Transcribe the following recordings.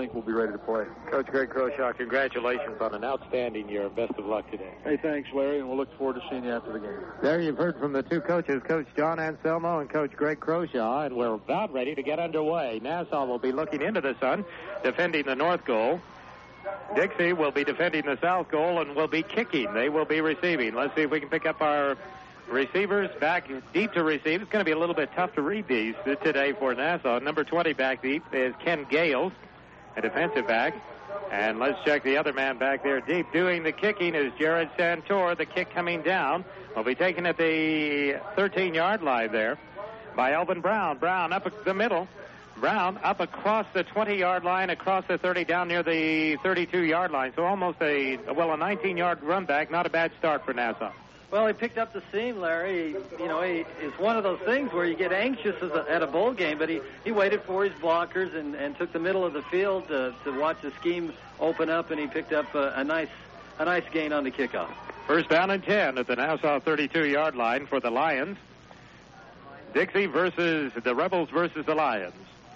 think we'll be ready to play. Coach Greg Croshaw, congratulations on an outstanding year. Best of luck today. Hey, thanks, Larry, and we'll look forward to seeing you after the game. There you've heard from the two coaches, Coach John Anselmo and Coach Greg Croshaw, and we're about ready to get underway. Nassau will be looking into the sun, defending the north goal. Dixie will be defending the south goal and will be kicking. They will be receiving. Let's see if we can pick up our receivers back deep to receive. It's going to be a little bit tough to read these today for Nassau. Number 20 back deep is Ken Gales, a defensive back. And let's check the other man back there deep. Doing the kicking is Jared Santor. The kick coming down will be taken at the 13-yard line there by Elvin Brown. Brown up the middle. Brown up across the 20-yard line, across the 30, down near the 32-yard line. So almost a 19-yard run back. Not a bad start for Nassau. Well, he picked up the seam, Larry. It's one of those things where you get anxious at a bowl game, but he waited for his blockers and took the middle of the field to watch the scheme open up, and he picked up a nice gain on the kickoff. First down and 10 at the Nassau 32-yard line for the Lions. Dixie versus the Rebels versus the Lions.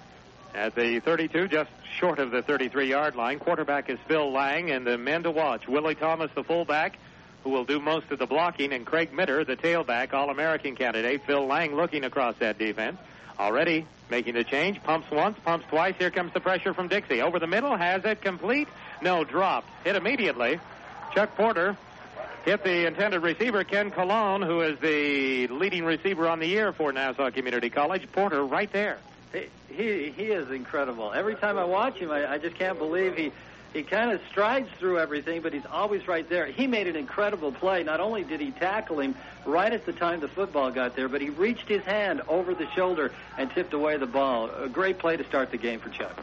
At the 32, just short of the 33-yard line, quarterback is Phil Lang, and the men to watch, Willie Thomas, the fullback, who will do most of the blocking, and Craig Mitter, the tailback, All-American candidate. Phil Lang looking across that defense. Already making the change. Pumps once, pumps twice. Here comes the pressure from Dixie. Over the middle. Has it complete? No, dropped. Hit immediately. Chuck Porter hit the intended receiver, Ken Colon, who is the leading receiver on the year for Nassau Community College. Porter right there. He is incredible. Every time I watch him, I just can't believe he kind of strides through everything, but he's always right there. He made an incredible play. Not only did he tackle him right at the time the football got there, but he reached his hand over the shoulder and tipped away the ball. A great play to start the game for Chuck.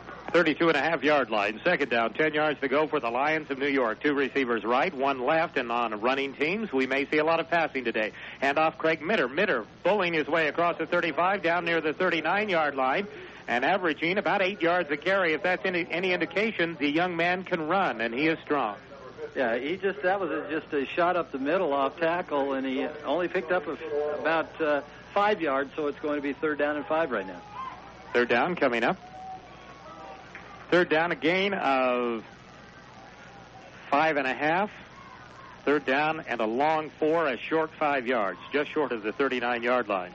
32.5-yard line. Second down, 10 yards to go for the Lions of New York. Two receivers right, one left, and on running teams, we may see a lot of passing today. Hand off Craig Mitter. Mitter bullying his way across the 35 down near the 39-yard line and averaging about 8 yards a carry. If that's any indication, the young man can run, and he is strong. Yeah, that was just a shot up the middle off tackle, and he only picked up about 5 yards, so it's going to be 3rd down and 5 right now. Third down coming up. Third down, a gain of 5.5. Third down and a long 4, a short 5 yards, just short of the 39-yard line.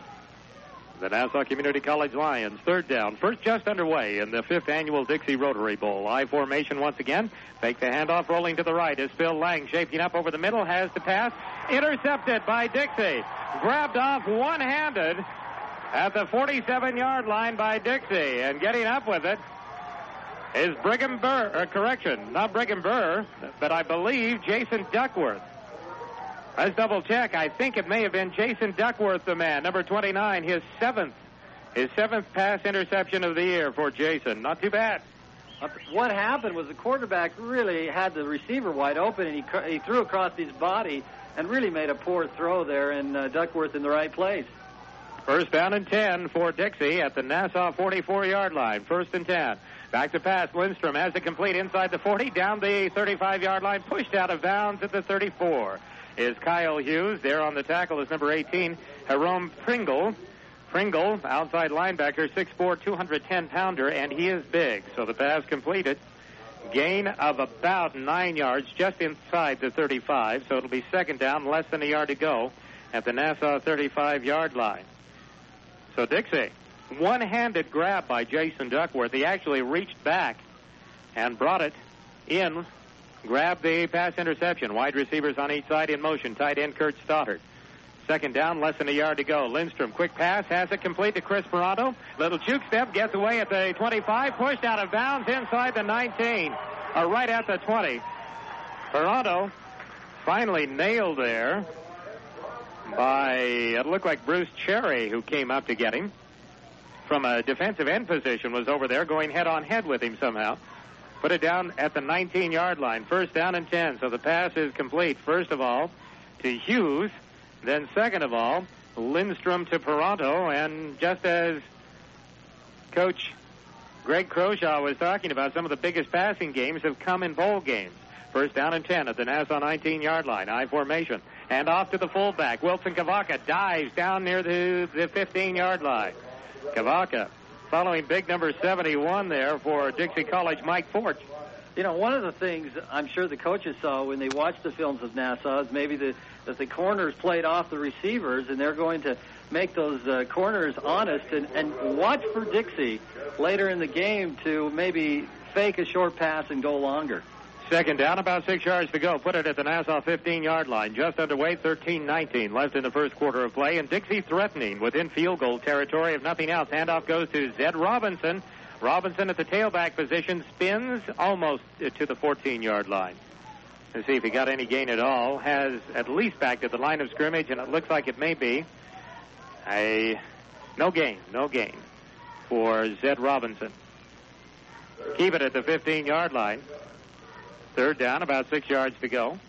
The Nassau Community College Lions, third down. First just underway in the 5th annual Dixie Rotary Bowl. I formation once again. Fake the handoff, rolling to the right is Phil Lang, shaping up over the middle, has the pass. Intercepted by Dixie. Grabbed off one-handed at the 47-yard line by Dixie. And getting up with it is Brigham Burr, not Brigham Burr, but I believe Jason Duckworth. Let's double check. I think it may have been Jason Duckworth, the man, number 29, his seventh pass interception of the year for Jason. Not too bad. What happened was the quarterback really had the receiver wide open, and he threw across his body and really made a poor throw there, and Duckworth in the right place. First down and 10 for Dixie at the Nassau 44-yard line. First and 10. Back to pass. Lindstrom has it complete inside the 40, down the 35-yard 'line, pushed out of bounds at the 34. Is Kyle Hughes. There on the tackle is number 18, Jerome Pringle. Pringle, outside linebacker, 6'4", 210-pounder, and he is big. So the pass completed. Gain of about 9 yards, just inside the 35. So it'll be second down, less than a yard to go at the Nassau 35-yard line. So Dixie, one-handed grab by Jason Duckworth. He actually reached back and brought it in. Grab the pass interception. Wide receivers on each side in motion. Tight end Kurt Stoddard. Second down, less than a yard to go. Lindstrom, quick pass, has it complete to Chris Peranto. Little juke step, gets away at the 25, pushed out of bounds inside the 19, or right at the 20. Peranto finally nailed there by, it looked like Bruce Cherry, who came up to get him from a defensive end position, was over there going head-on-head with him somehow. Put it down at the 19-yard line. First down and 10. So the pass is complete. First of all, to Hughes. Then second of all, Lindstrom to Peranto. And just as Coach Greg Croshaw was talking about, some of the biggest passing games have come in bowl games. First down and 10 at the Nassau 19-yard line. I formation. And off to the fullback. Wilson Kavaka dives down near the 15-yard line. Kavaka following big number 71 there for Dixie College, Mike Forge. You know, one of the things I'm sure the coaches saw when they watched the films of Nassau is maybe that the corners played off the receivers, and they're going to make those corners honest and watch for Dixie later in the game to maybe fake a short pass and go longer. Second down, about 6 yards to go. Put it at the Nassau 15-yard line. Just underway, 13-19 left in the first quarter of play, and Dixie threatening within field goal territory if nothing else. Handoff goes to Zed Robinson. Robinson at the tailback position spins almost to the 14-yard line. Let's see if he got any gain at all. Has at least back to the line of scrimmage, and it looks like it may be no gain for Zed Robinson. Keep it at the 15-yard line. Third down, about 6 yards to go.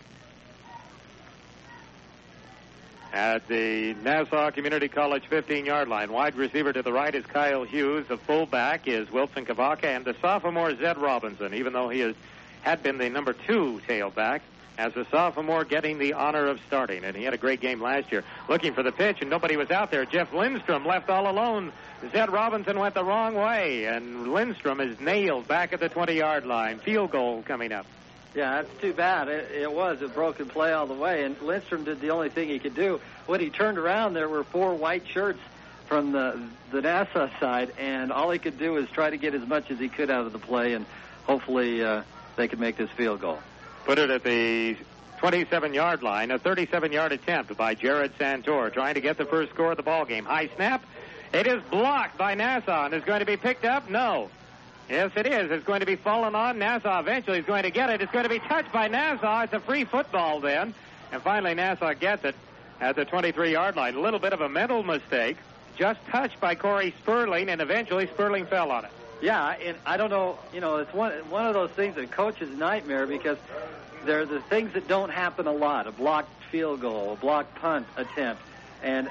At the Nassau Community College 15-yard line. Wide receiver to the right is Kyle Hughes. The fullback is Wilson Kavaka, and the sophomore Zed Robinson, even though he had been the number 2 tailback, as a sophomore getting the honor of starting, and he had a great game last year. Looking for the pitch, and nobody was out there. Jeff Lindstrom left all alone. Zed Robinson went the wrong way, and Lindstrom is nailed back at the 20-yard line. Field goal coming up. Yeah, that's too bad. It was a broken play all the way, and Lindstrom did the only thing he could do. When he turned around, there were 4 white shirts from the Nassau side, and all he could do is try to get as much as he could out of the play, and hopefully they could make this field goal. Put it at the 27-yard line, a 37-yard attempt by Jared Santor, trying to get the first score of the ball game. High snap. It is blocked by Nassau, and is going to be picked up? No. Yes, it is. It's going to be fallen on. Nassau eventually is going to get it. It's going to be touched by Nassau. It's a free football then. And finally, Nassau gets it at the 23-yard line. A little bit of a mental mistake. Just touched by Corey Sperling, and eventually Sperling fell on it. Yeah, and I don't know. You know, it's one of those things that coach's nightmare, because they're the things that don't happen a lot. A blocked field goal, a blocked punt attempt. And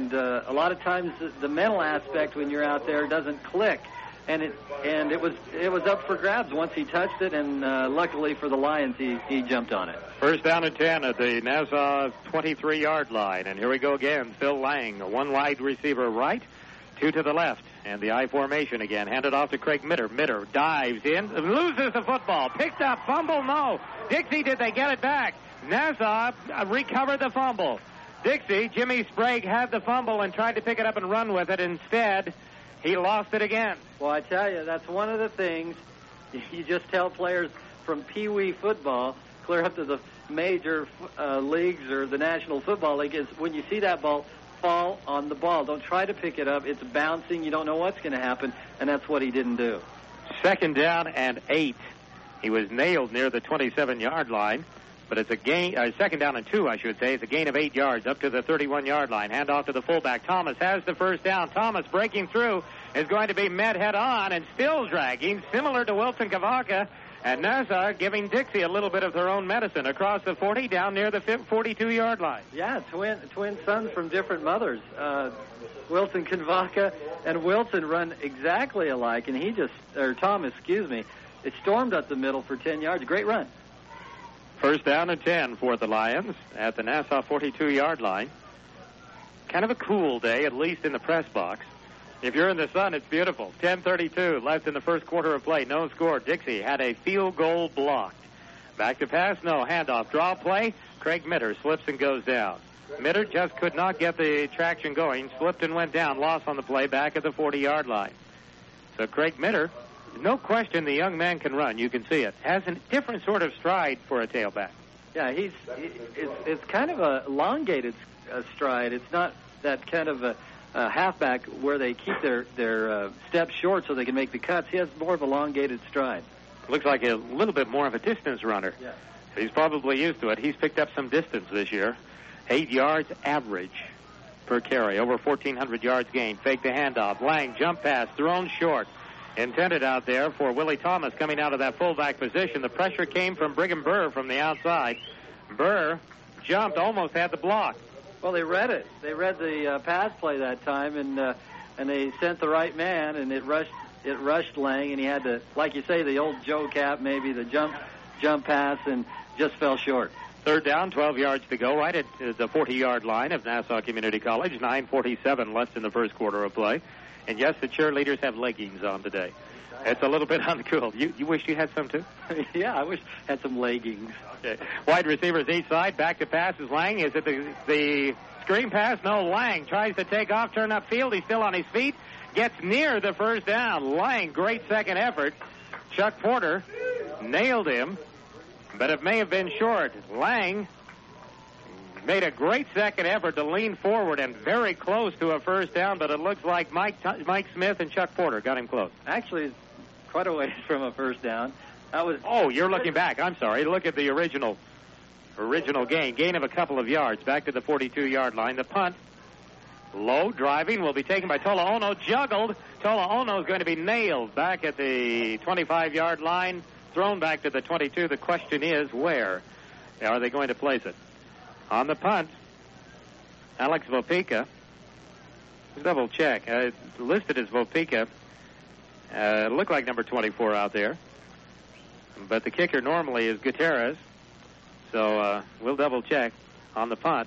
a lot of times the mental aspect when you're out there doesn't click. And it was up for grabs once he touched it, and luckily for the Lions, he jumped on it. First down and 10 at the Nassau 23-yard line, and here we go again. Phil Lang, 1 wide receiver right, 2 to the left, and the I formation again. Handed off to Craig Mitter. Mitter dives in, loses the football, picked up, fumble, no. Dixie, did they get it back? Nassau recovered the fumble. Dixie, Jimmy Sprague had the fumble and tried to pick it up and run with it. Instead, he lost it again. Well, I tell you, that's one of the things you just tell players from Pee Wee football clear up to the major leagues or the National Football League is when you see that ball, fall on the ball. Don't try to pick it up. It's bouncing. You don't know what's going to happen, and that's what he didn't do. Second down and 8. He was nailed near the 27-yard line. But it's a gain, second down and 2, I should say. It's a gain of 8 yards up to the 31-yard line. Hand off to the fullback. Thomas has the first down. Thomas breaking through is going to be met head on and still dragging, similar to Wilson Kavaka. And Nassau giving Dixie a little bit of their own medicine across the 40 down near the 42-yard line. Yeah, twin sons from different mothers. Wilson Kavaka and Wilson run exactly alike, and Thomas, it stormed up the middle for 10 yards. Great run. First down and 10 for the Lions at the Nassau 42-yard line. Kind of a cool day, at least in the press box. If you're in the sun, it's beautiful. 10:32 left in the first quarter of play. No score. Dixie had a field goal blocked. Back to pass, no. Handoff. Draw play. Craig Mitter slips and goes down. Mitter just could not get the traction going. Slipped and went down. Loss on the play back at the 40-yard line. So Craig Mitter, no question the young man can run. You can see it. Has a different sort of stride for a tailback. Yeah, it's kind of a elongated stride. It's not that kind of a halfback where they keep their steps short so they can make the cuts. He has more of an elongated stride. Looks like a little bit more of a distance runner. Yeah. He's probably used to it. He's picked up some distance this year. 8 yards average per carry. Over 1,400 yards gained. Fake the handoff. Lang, jump pass, thrown short. Intended out there for Willie Thomas coming out of that fullback position. The pressure came from Brigham Burr from the outside. Burr jumped, almost had the block. Well, they read it. They read the pass play that time, and they sent the right man, and it rushed Lang, and he had to, like you say, the old Joe Cap, maybe the jump pass, and just fell short. Third down, 12 yards to go, right at the 40-yard line of Nassau Community College. 9:47 left in the first quarter of play. And yes, the cheerleaders have leggings on today. It's a little bit uncool. You wish you had some, too? Yeah, I wish I had some leggings. Okay. Wide receivers each side. Back to pass is Lang. Is it the screen pass? No, Lang tries to take off, turn upfield. He's still on his feet. Gets near the first down. Lang, great second effort. Chuck Porter nailed him, but it may have been short. Lang made a great second effort to lean forward and very close to a first down, but it looks like Mike Smith and Chuck Porter got him close. Actually, quite a ways from a first down. That was. Oh, you're looking back. I'm sorry. Look at the original gain of a couple of yards back to the 42-yard line. The punt, low driving, will be taken by Tola Ono. Juggled. Tola Ono is going to be nailed back at the 25-yard line. Thrown back to the 22. The question is, where are they going to place it? On the punt, Alex Vopica. Double check. Listed as Vopica. Looked like number 24 out there. But the kicker normally is Gutierrez. So we'll double check on the punt.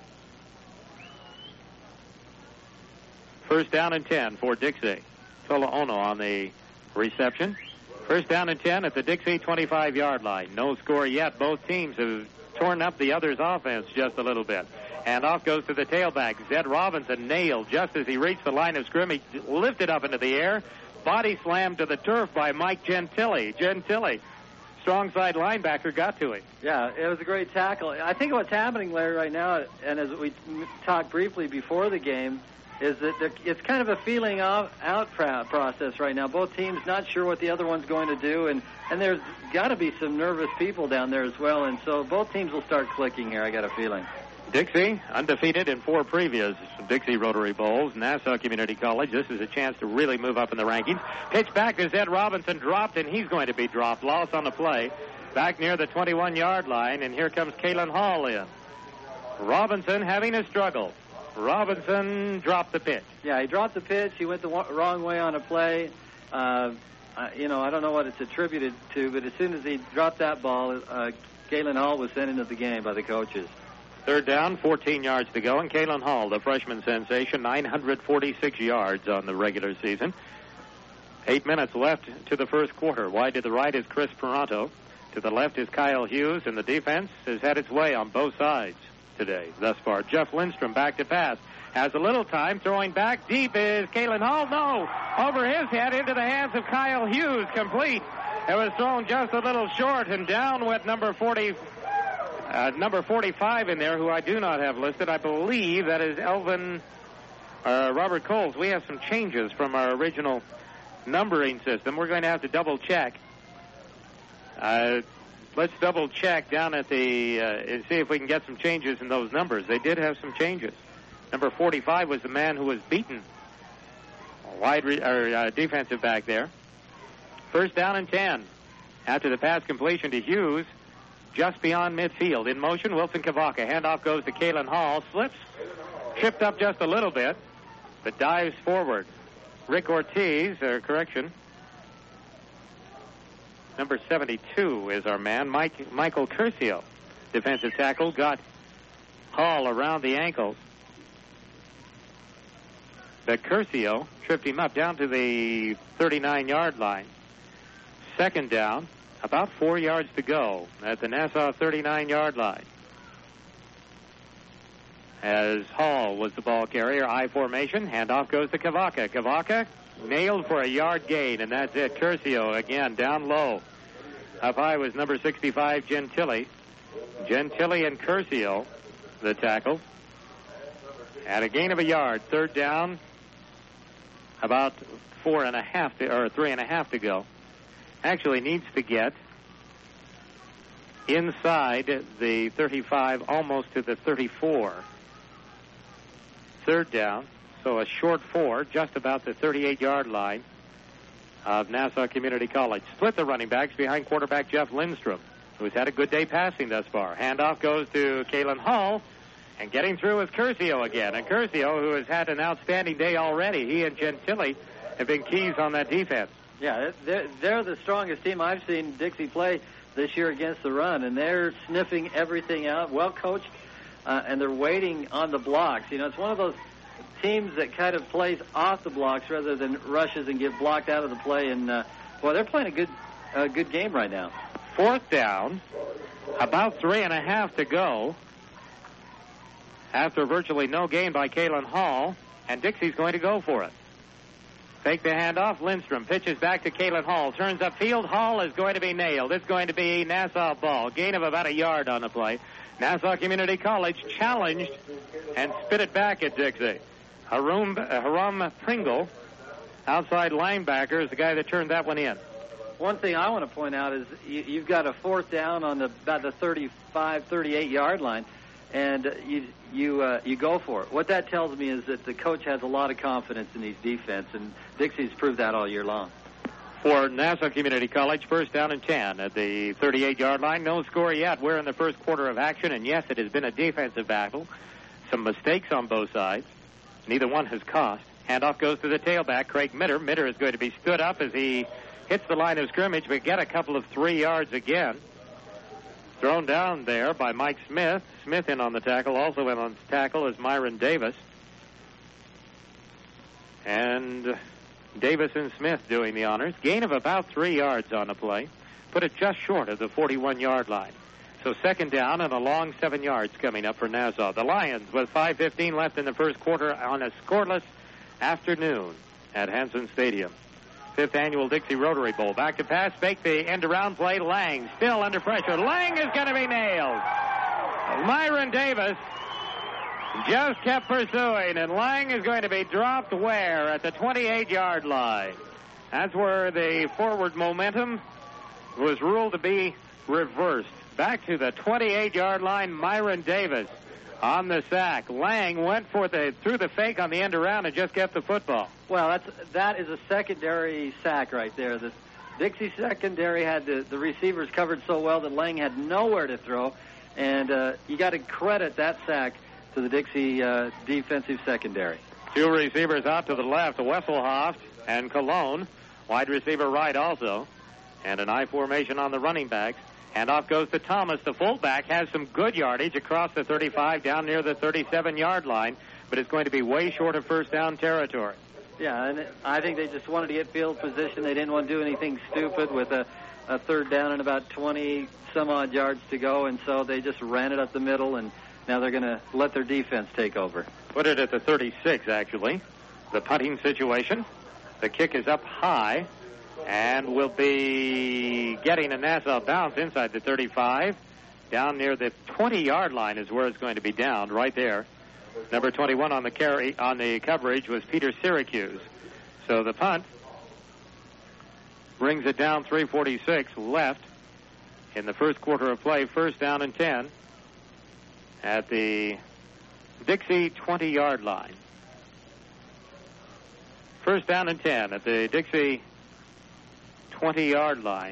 First down and 10 for Dixie. Tola Ono on the reception. First down and 10 at the Dixie 25-yard line. No score yet. Both teams have torn up the other's offense just a little bit. And off goes to the tailback. Zed Robinson nailed just as he reached the line of scrimmage, lifted up into the air, body slammed to the turf by Mike Gentile. Strong side linebacker, got to him. Yeah, it was a great tackle. I think what's happening, Larry, right now, and as we talked briefly before the game, is that it's kind of a feeling out process right now. Both teams not sure what the other one's going to do, and there's got to be some nervous people down there as well, and so both teams will start clicking here, I got a feeling. Dixie, undefeated in 4 previous Dixie Rotary Bowls. Nassau Community College, this is a chance to really move up in the rankings. Pitch back to Zed Robinson, dropped, and he's going to be dropped. Loss on the play. Back near the 21-yard line, and here comes Kalen Hall in. Robinson having a struggle. Robinson dropped the pitch. Yeah, he dropped the pitch. He went the wrong way on a play. I don't know what it's attributed to, but as soon as he dropped that ball, Kalen Hall was sent into the game by the coaches. Third down, 14 yards to go, and Kalen Hall, the freshman sensation, 946 yards on the regular season. 8 minutes left to the first quarter. Wide to the right is Chris Peranto. To the left is Kyle Hughes, and the defense has had its way on both sides today thus far. Jeff Lindstrom back to pass. Has a little time. Throwing back deep is Kalen Hall. No! Over his head into the hands of Kyle Hughes. Complete. It was thrown just a little short, and down with number 45 in there, who I do not have listed. I believe that is Robert Coles. We have some changes from our original numbering system. We're going to have to double check. Let's double check down at the and see if we can get some changes in those numbers. They did have some changes. Number 45 was the man who was beaten. Defensive back there. First down and 10. After the pass completion to Hughes, just beyond midfield. In motion, Wilson Kavaka. Handoff goes to Kalen Hall. Slips. Tripped up just a little bit, but dives forward. Rick Ortiz, Number 72 is our man, Michael Curcio. Defensive tackle, got Hall around the ankles. But Curcio tripped him up down to the 39-yard line. Second down, about 4 yards to go at the Nassau 39-yard line. As Hall was the ball carrier, I formation, handoff goes to Kavaka. Kavaka nailed for a yard gain, and that's it. Curcio again down low. Up high was number 65, Gentile. Gentile and Curcio, the tackle. At a gain of a yard, third down, about 3.5 to go. Actually needs to get inside the 35, almost to the 34. Third down, so a short 4, just about the 38-yard line of Nassau Community College. Split the running backs behind quarterback Jeff Lindstrom, who's had a good day passing thus far. Handoff goes to Kalen Hall, and getting through is Curcio again. And Curcio, who has had an outstanding day already, he and Gentile have been keys on that defense. Yeah, they're the strongest team I've seen Dixie play this year against the run, and they're sniffing everything out, well coached, and they're waiting on the blocks. You know, it's one of those teams that kind of plays off the blocks rather than rushes and get blocked out of the play. And, boy, they're playing a good game right now. Fourth down, about 3.5 to go after virtually no gain by Kalen Hall, and Dixie's going to go for it. Fake the handoff. Lindstrom pitches back to Kalen Hall. Turns upfield. Hall is going to be nailed. It's going to be Nassau ball. Gain of about a yard on the play. Nassau Community College challenged and spit it back at Dixie. Haram Pringle, outside linebacker, is the guy that turned that one in. One thing I want to point out is you've got a fourth down on about the 35, 38-yard line, and you go for it. What that tells me is that the coach has a lot of confidence in his defense, and Dixie's proved that all year long. For Nassau Community College, first down and 10 at the 38-yard line. No score yet. We're in the first quarter of action, and yes, it has been a defensive battle. Some mistakes on both sides. Neither one has cost. Handoff goes to the tailback, Craig Mitter. Mitter is going to be stood up as he hits the line of scrimmage, but get a couple of 3 yards again. Thrown down there by Mike Smith. Smith in on the tackle. Also in on the tackle is Myron Davis. And Davis and Smith doing the honors. Gain of about 3 yards on the play. Put it just short of the 41-yard line. So second down and a long 7 yards coming up for Nassau. The Lions with 5:15 left in the first quarter on a scoreless afternoon at Hanson Stadium. 5th annual Dixie Rotary Bowl. Back to pass, fake the end-around play. Lang still under pressure. Lang is going to be nailed. Myron Davis just kept pursuing, and Lang is going to be dropped where? At the 28-yard line. That's where the forward momentum was ruled to be reversed. Back to the 28-yard line, Myron Davis on the sack. Lang went through the fake on the end around and just kept the football. Well, that is a secondary sack right there. The Dixie secondary had the receivers covered so well that Lang had nowhere to throw, and you got to credit that sack to the Dixie defensive secondary. 2 receivers out to the left, Wesselhoff and Cologne. Wide receiver right also, and an I formation on the running backs. Handoff goes to Thomas. The fullback has some good yardage across the 35 down near the 37-yard line, but it's going to be way short of first down territory. Yeah, and I think they just wanted to get field position. They didn't want to do anything stupid with a third down and about 20-some-odd yards to go, and so they just ran it up the middle, and now they're going to let their defense take over. Put it at the 36, actually. The punting situation. The kick is up high and will be getting a Nassau bounce inside the 35. Down near the 20-yard line is where it's going to be downed, right there. Number 21 on the coverage was Peter Syracuse. So the punt brings it down. 3:46 left in the first quarter of play. First down and 10 at the Dixie 20-yard line. First down and 10 at the Dixie 20-yard line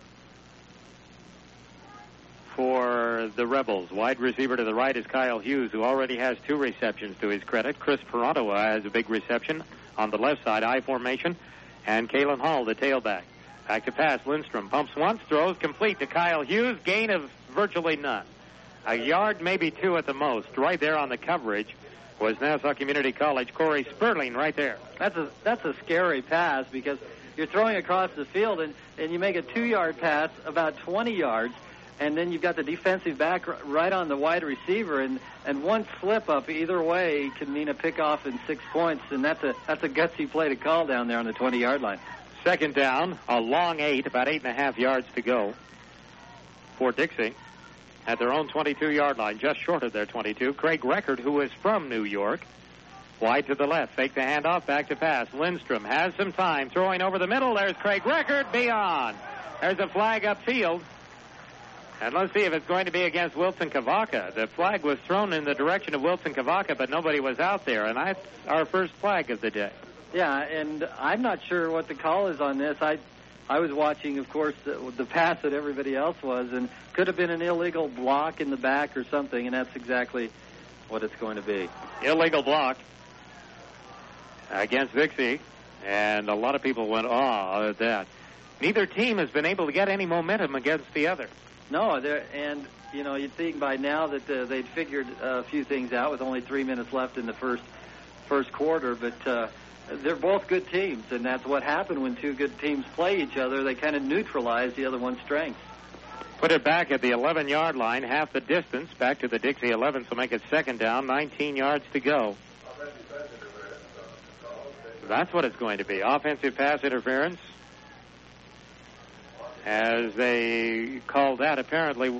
for the Rebels. Wide receiver to the right is Kyle Hughes, who already has 2 receptions to his credit. Chris Peranto has a big reception on the left side, I formation, and Kalen Hall, the tailback. Back to pass, Lindstrom pumps once, throws complete to Kyle Hughes, gain of virtually none. A yard, maybe 2 at the most. Right there on the coverage was Nassau Community College Corey Sperling right there. That's a scary pass because you're throwing across the field and you make a 2-yard pass about 20 yards, and then you've got the defensive back right on the wide receiver, and one slip up either way can mean a pickoff and 6 points, and that's a gutsy play to call down there on the 20-yard line. Second down, a long 8, about 8.5 yards to go for Dixie at their own 22-yard line, just short of their 22. Craig Reckert, who is from New York, wide to the left, fake the handoff, back to pass. Lindstrom has some time, throwing over the middle. There's Craig Reckert beyond. There's a flag upfield. And let's see if it's going to be against Wilson Kavaka. The flag was thrown in the direction of Wilson Kavaka, but nobody was out there, and that's our first flag of the day. Yeah, and I'm not sure what the call is on this. I was watching, of course, the pass that everybody else was, and could have been an illegal block in the back or something, and that's exactly what it's going to be. Illegal block against Dixie, and a lot of people went, oh, at that. Neither team has been able to get any momentum against the other. No, and, you'd think by now that they'd figured a few things out with only 3 minutes left in the first first quarter, but they're both good teams, and that's what happened when two good teams play each other. They kind of neutralize the other one's strengths. Put it back at the 11-yard line, half the distance, back to the Dixie 11, so make it second down, 19 yards to go. That's what it's going to be, offensive pass interference. As they called that, apparently,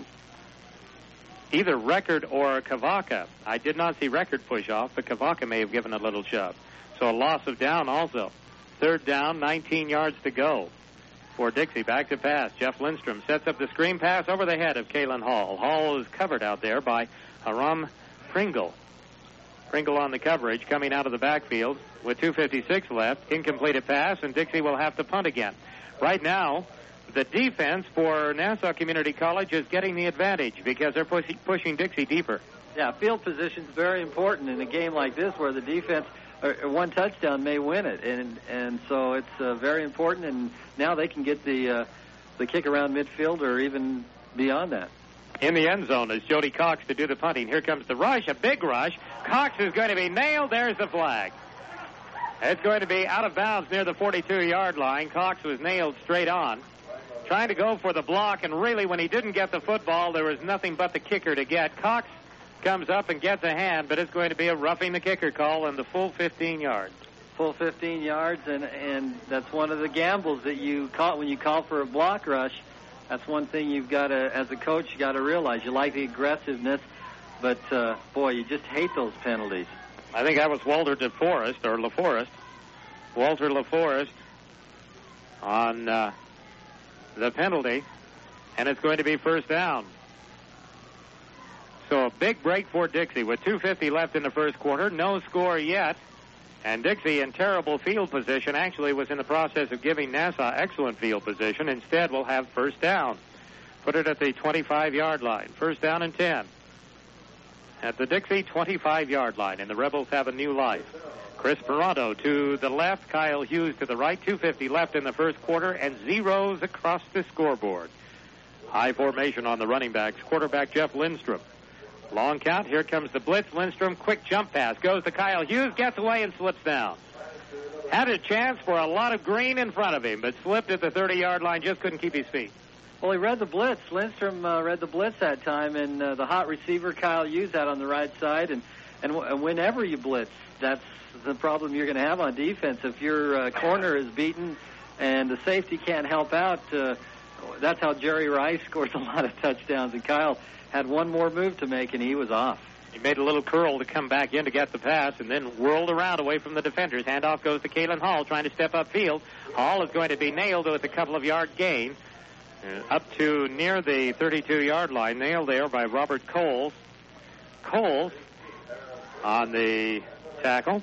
either Record or Kavaka. I did not see Record push off, but Kavaka may have given a little shove. So a loss of down also. Third down, 19 yards to go for Dixie. Back to pass. Jeff Lindstrom sets up the screen pass over the head of Kalen Hall. Hall is covered out there by Aram Pringle. Pringle on the coverage, coming out of the backfield with 2:56 left. Incompleted pass, and Dixie will have to punt again. Right now, the defense for Nassau Community College is getting the advantage because they're pushing Dixie deeper. Yeah, field position is very important in a game like this where the defense, one touchdown may win it, and so it's very important. And now they can get the kick around midfield or even beyond that. In the end zone is Jody Cox to do the punting. Here comes the rush, a big rush. Cox is going to be nailed. There's the flag. It's going to be out of bounds near the 42-yard line. Cox was nailed straight on, trying to go for the block, and really when he didn't get the football, there was nothing but the kicker to get. Cox comes up and gets a hand, but it's going to be a roughing the kicker call in the full 15 yards. Full 15 yards, and that's one of the gambles that you call when you call for a block rush. That's one thing you've got to, as a coach, you got to realize. You like the aggressiveness, but, boy, you just hate those penalties. I think that was Walter LaForest. Walter LaForest on the penalty, and it's going to be first down. So a big break for Dixie with 2:50 left in the first quarter. No score yet. And Dixie in terrible field position actually was in the process of giving Nassau excellent field position. Instead, we'll have first down. Put it at the 25-yard line. First down and 10. At the Dixie 25-yard line, and the Rebels have a new life. Chris Peranto to the left, Kyle Hughes to the right. 2:50 left in the first quarter, and zeros across the scoreboard. High formation on the running backs. Quarterback Jeff Lindstrom. Long count. Here comes the blitz. Lindstrom, quick jump pass. Goes to Kyle Hughes, gets away and slips down. Had a chance for a lot of green in front of him, but slipped at the 30-yard line, just couldn't keep his feet. Well, he read the blitz. Lindstrom read the blitz that time, and the hot receiver, Kyle Hughes, out on the right side. And whenever you blitz, that's the problem you're going to have on defense. If your corner is beaten and the safety can't help out, that's how Jerry Rice scores a lot of touchdowns. And Kyle had one more move to make, and he was off. He made a little curl to come back in to get the pass and then whirled around away from the defenders. Handoff goes to Kalen Hall trying to step upfield. Hall is going to be nailed with a couple of yard gain up to near the 32-yard line. Nailed there by Robert Coles. Coles on the tackle.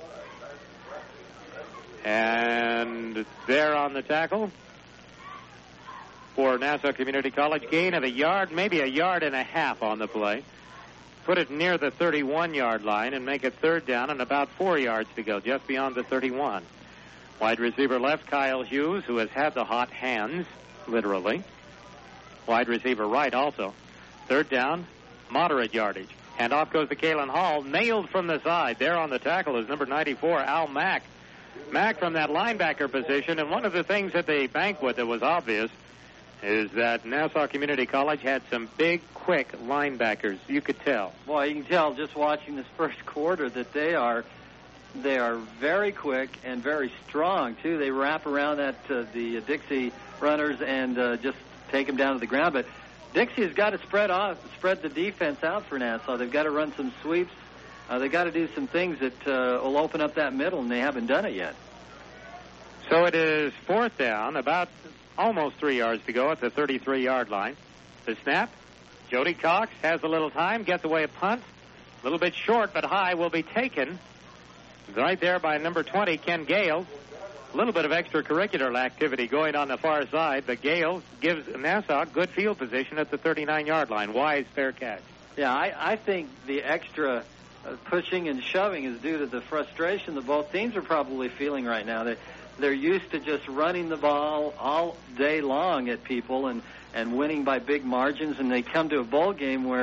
And there on the tackle for Nassau Community College. Gain of a yard, maybe a yard and a half on the play. Put it near the 31-yard line and make it third down and about 4 yards to go, just beyond the 31. Wide receiver left, Kyle Hughes, who has had the hot hands, literally. Wide receiver right also. Third down, moderate yardage. Handoff goes to Kalen Hall, nailed from the side. There on the tackle is number 94, Al Mack. Mack from that linebacker position, and one of the things at the banquet that was obvious is that Nassau Community College had some big, quick linebackers. You could tell. Boy, you can tell just watching this first quarter that they are very quick and very strong, too. They wrap around the Dixie runners and just take them down to the ground. But Dixie has got to spread the defense out for Nassau. They've got to run some sweeps. They've got to do some things that will open up that middle, and they haven't done it yet. So it is fourth down, about almost 3 yards to go at the 33-yard line. The snap. Jody Cox has a little time, gets away a punt. A little bit short, but high, will be taken. Right there by number 20, Ken Gale. A little bit of extracurricular activity going on the far side, but Gale gives Nassau good field position at the 39-yard line. Wise, fair catch. Yeah, I think the extra pushing and shoving is due to the frustration that both teams are probably feeling right now. They're used to just running the ball all day long at people and winning by big margins, and they come to a bowl game where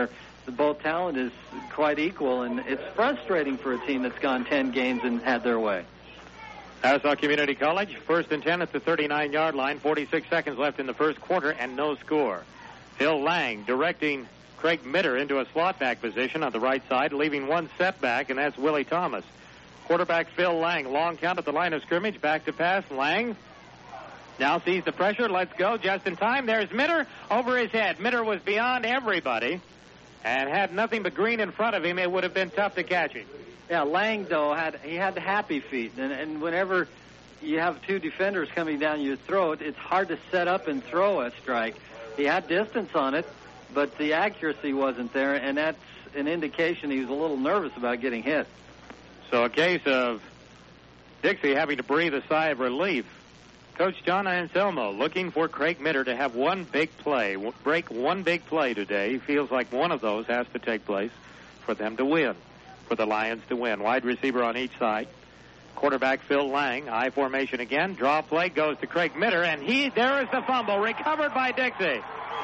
both talent is quite equal, and it's frustrating for a team that's gone 10 games and had their way. Nassau Community College, 1st and 10 at the 39-yard line, 46 seconds left in the first quarter, and no score. Phil Lang directing Craig Mitter into a slot back position on the right side, leaving one setback, and that's Willie Thomas. Quarterback Phil Lang, long count at the line of scrimmage, back to pass. Lang now sees the pressure. Let's go just in time. There's Mitter over his head. Mitter was beyond everybody and had nothing but green in front of him. It would have been tough to catch him. Yeah, Lang, though, had the happy feet. And whenever you have two defenders coming down your throat, it's hard to set up and throw a strike. He had distance on it, but the accuracy wasn't there, and that's an indication he was a little nervous about getting hit. So a case of Dixie having to breathe a sigh of relief. Coach John Anselmo looking for Craig Mitter to have one big play, break one big play today. He feels like one of those has to take place for them to win, for the Lions to win. Wide receiver on each side. Quarterback Phil Lang, I formation again. Draw play goes to Craig Mitter, and there is the fumble, recovered by Dixie.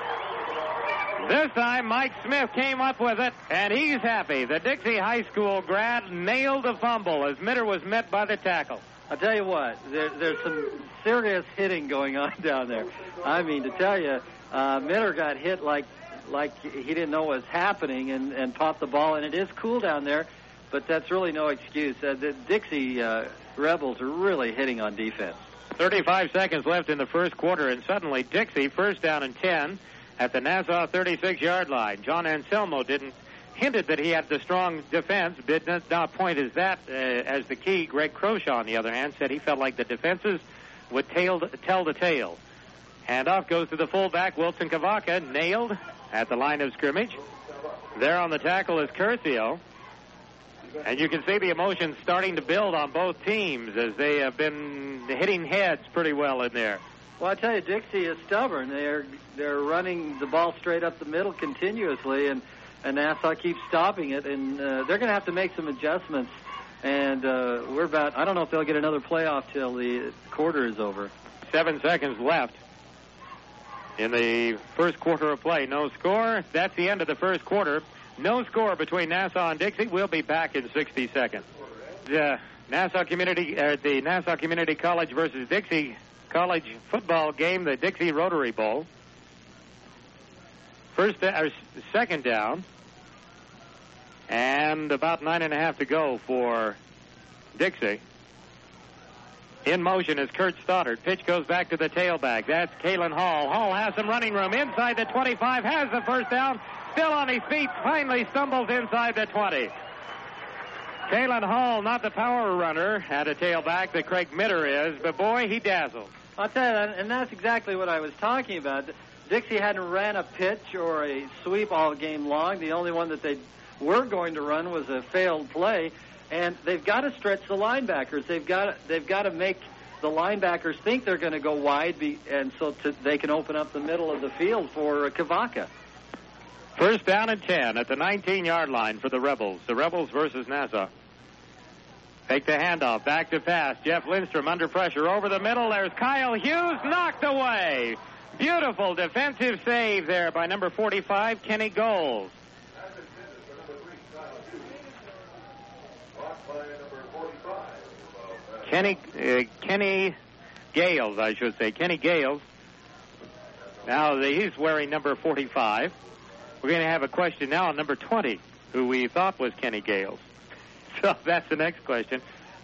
This time, Mike Smith came up with it, and he's happy. The Dixie High School grad nailed the fumble as Mitter was met by the tackle. I'll tell you what, there's some serious hitting going on down there. I mean, to tell you, Mitter got hit like he didn't know what was happening and popped the ball, and it is cool down there, but that's really no excuse. The Dixie Rebels are really hitting on defense. 35 seconds left in the first quarter, and suddenly Dixie, 1st down and 10 at the Nassau 36-yard line. John Anselmo hinted that he had the strong defense, did not point as as the key. Greg Croshaw, on the other hand, said he felt like the defenses would tell the tale. Handoff goes to the fullback, Wilson Cavaca, nailed at the line of scrimmage. There on the tackle is Curcio. And you can see the emotions starting to build on both teams as they have been hitting heads pretty well in there. Well, I tell you, Dixie is stubborn. They're running the ball straight up the middle continuously, and Nassau keeps stopping it, and they're going to have to make some adjustments. And I don't know if they'll get another playoff till the quarter is over. 7 seconds left in the first quarter of play. No score. That's the end of the first quarter. No score between Nassau and Dixie. We'll be back in 60 seconds. The Nassau Community College versus Dixie College football game, the Dixie Rotary Bowl. Second down, and about 9.5 to go for Dixie. In motion is Kurt Stoddard. Pitch goes back to the tailback. That's Kalen Hall. Hall has some running room inside the 25, has the first down, still on his feet, finally stumbles inside the 20. Kalen Hall, not the power runner at a tailback that Craig Mitter is, but boy, he dazzled. I'll tell you, and that's exactly what I was talking about. Dixie hadn't ran a pitch or a sweep all game long. The only one that they were going to run was a failed play, and they've got to stretch the linebackers. They've got to make the linebackers think they're going to go wide, and so they can open up the middle of the field for Cavaca. 1st down and 10 at the 19-yard line for the Rebels. The Rebels versus Nassau. Take the handoff, back to pass. Jeff Lindstrom under pressure over the middle. There's Kyle Hughes, knocked away. Beautiful defensive save there by number 45, Kenny Goles. Kenny Gales, I should say. Kenny Gales. Now he's wearing number 45. We're going to have a question now on number 20, who we thought was Kenny Gales. So that's the next question.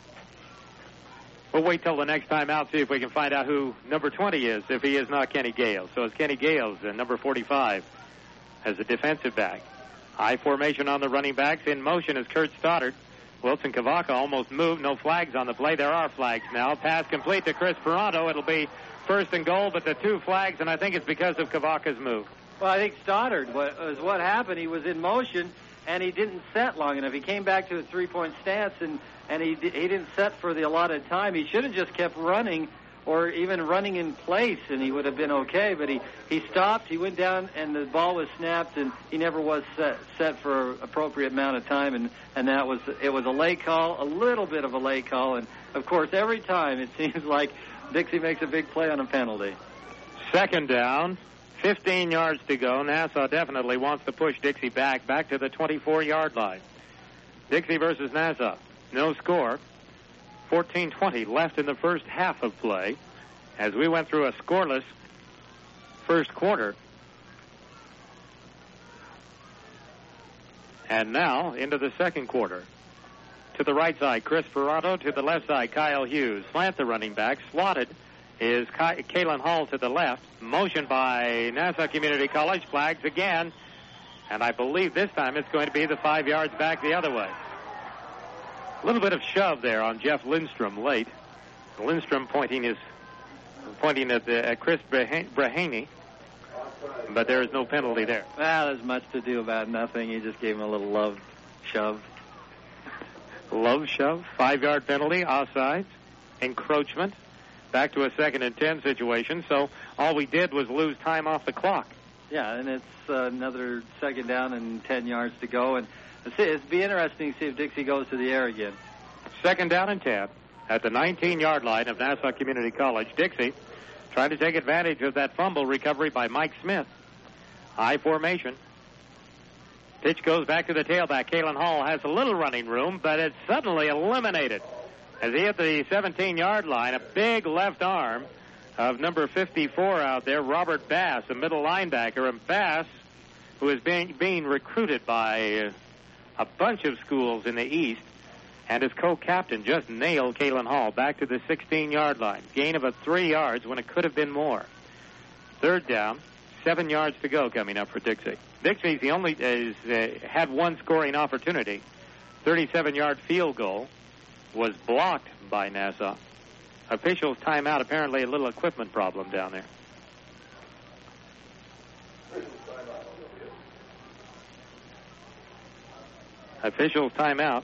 We'll wait till the next time out, see if we can find out who number 20 is, if he is not Kenny Gales. So it's Kenny Gales, number 45, as a defensive back. High formation on the running backs. In motion is Kurt Stoddard. Wilson Cavaca almost moved. No flags on the play. There are flags now. Pass complete to Chris Peranto. It'll be 1st and goal, but the 2 flags, and I think it's because of Cavaca's move. Well, I think Stoddard was what happened. He was in motion, and he didn't set long enough. He came back to a 3-point stance, and he didn't set for the allotted time. He should have just kept running or even running in place, and he would have been okay. But he stopped, he went down, and the ball was snapped, and he never was set for an appropriate amount of time, and it was a late call, a little bit of a late call. And, of course, every time it seems like Dixie makes a big play on a penalty. 2nd down, 15 yards to go. Nassau definitely wants to push Dixie back to the 24-yard line. Dixie versus Nassau. No score. 14:20 left in the first half of play as we went through a scoreless first quarter. And now into the second quarter. To the right side, Chris Ferrato. To the left side, Kyle Hughes. Slant the running back. Slotted is Kalen Hall to the left. Motion by Nassau Community College. Flags again. And I believe this time it's going to be the 5 yards back the other way. A little bit of shove there on Jeff Lindstrom late. Lindstrom pointing at Chris Brahaney. But there is no penalty there. Well, there's much to do about nothing. He just gave him a little love shove. Love shove. 5-yard penalty. Offsides. Encroachment. Back to a 2nd and 10 situation. So all we did was lose time off the clock. Yeah, and it's another 2nd down and 10 yards to go. And it'd be interesting to see if Dixie goes to the air again. 2nd down and 10 at the 19-yard line of Nassau Community College. Dixie trying to take advantage of that fumble recovery by Mike Smith. High formation. Pitch goes back to the tailback. Kalen Hall has a little running room, but it's suddenly eliminated. As he hit the 17-yard line, a big left arm of number 54 out there, Robert Bass, a middle linebacker. And Bass, who is being recruited by a bunch of schools in the East, and his co-captain just nailed Kalen Hall back to the 16-yard line. Gain of 3 yards when it could have been more. 3rd down, 7 yards to go coming up for Dixie. Dixie's the only had one scoring opportunity. 37-yard field goal was blocked by Nassau. Officials timeout, apparently a little equipment problem down there. Officials timeout.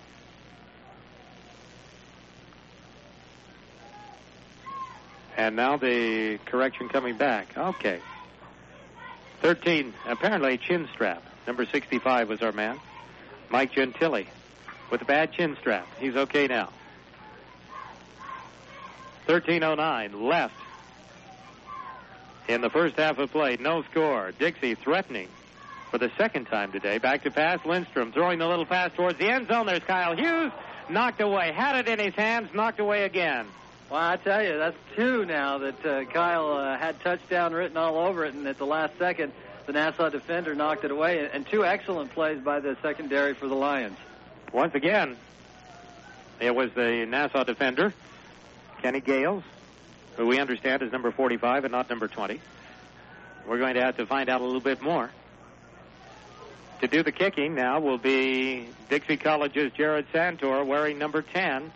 And now the correction coming back. Okay. 13, apparently chin strap. Number 65 was our man. Mike Gentile with a bad chin strap. He's okay now. 13:09 left in the first half of play. No score. Dixie threatening for the 2nd time today. Back to pass. Lindstrom throwing the little pass towards the end zone. There's Kyle Hughes. Knocked away. Had it in his hands. Knocked away again. Well, I tell you, that's 2 now that Kyle had touchdown written all over it, and at the last second, the Nassau defender knocked it away, and 2 excellent plays by the secondary for the Lions. Once again, it was the Nassau defender, Kenny Gales, who we understand is number 45 and not number 20. We're going to have to find out a little bit more. To do the kicking now will be Dixie College's Jared Santor wearing number 10.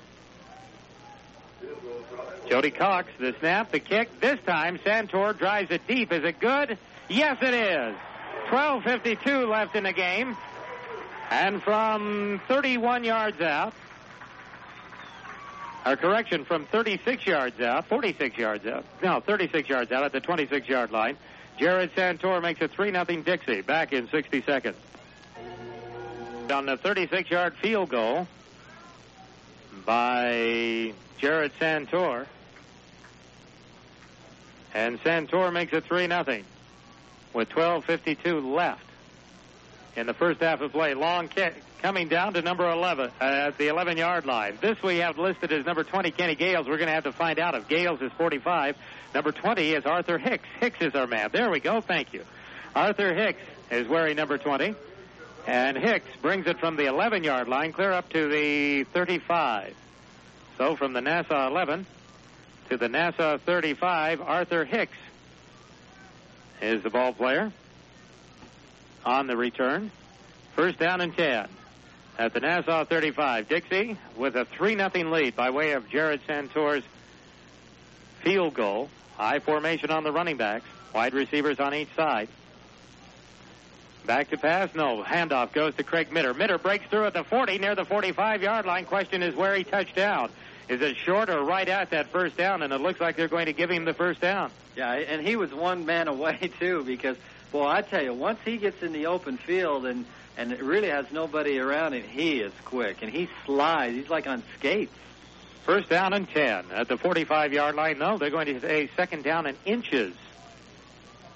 Jody Cox, the snap, the kick. This time, Santor drives it deep. Is it good? Yes, it is. 12:52 left in the game. And from 31 yards out, from 36 yards out, 46 yards out. No, 36 yards out at the 26-yard line. Jared Santor makes it 3-0 Dixie back in 60 seconds. On the 36-yard field goal by Jared Santor. And Santor makes it 3-0 with 12:52 left in the first half of play. Long kick coming down to number 11 at the 11-yard line. This we have listed as number 20, Kenny Gales. We're going to have to find out if Gales is 45. Number 20 is Arthur Hicks. Hicks is our man. There we go. Thank you. Arthur Hicks is wearing number 20. And Hicks brings it from the 11-yard line clear up to the 35. So from the Nassau 11 to the Nassau 35, Arthur Hicks is the ball player on the return. 1st down and 10 at the Nassau 35. Dixie with a 3-0 lead by way of Jared Santor's field goal. High formation on the running backs. Wide receivers on each side. Back to pass. No. Handoff goes to Craig Mitter. Mitter breaks through at the 40 near the 45-yard line. Question is where he touched down. Is it short or right at that 1st down? And it looks like they're going to give him the 1st down. Yeah, and he was one man away, too, because, boy, I tell you, once he gets in the open field and it really has nobody around him, he is quick, and he slides. He's like on skates. 1st down and 10 at the 45-yard line. No, they're going to say 2nd down and inches.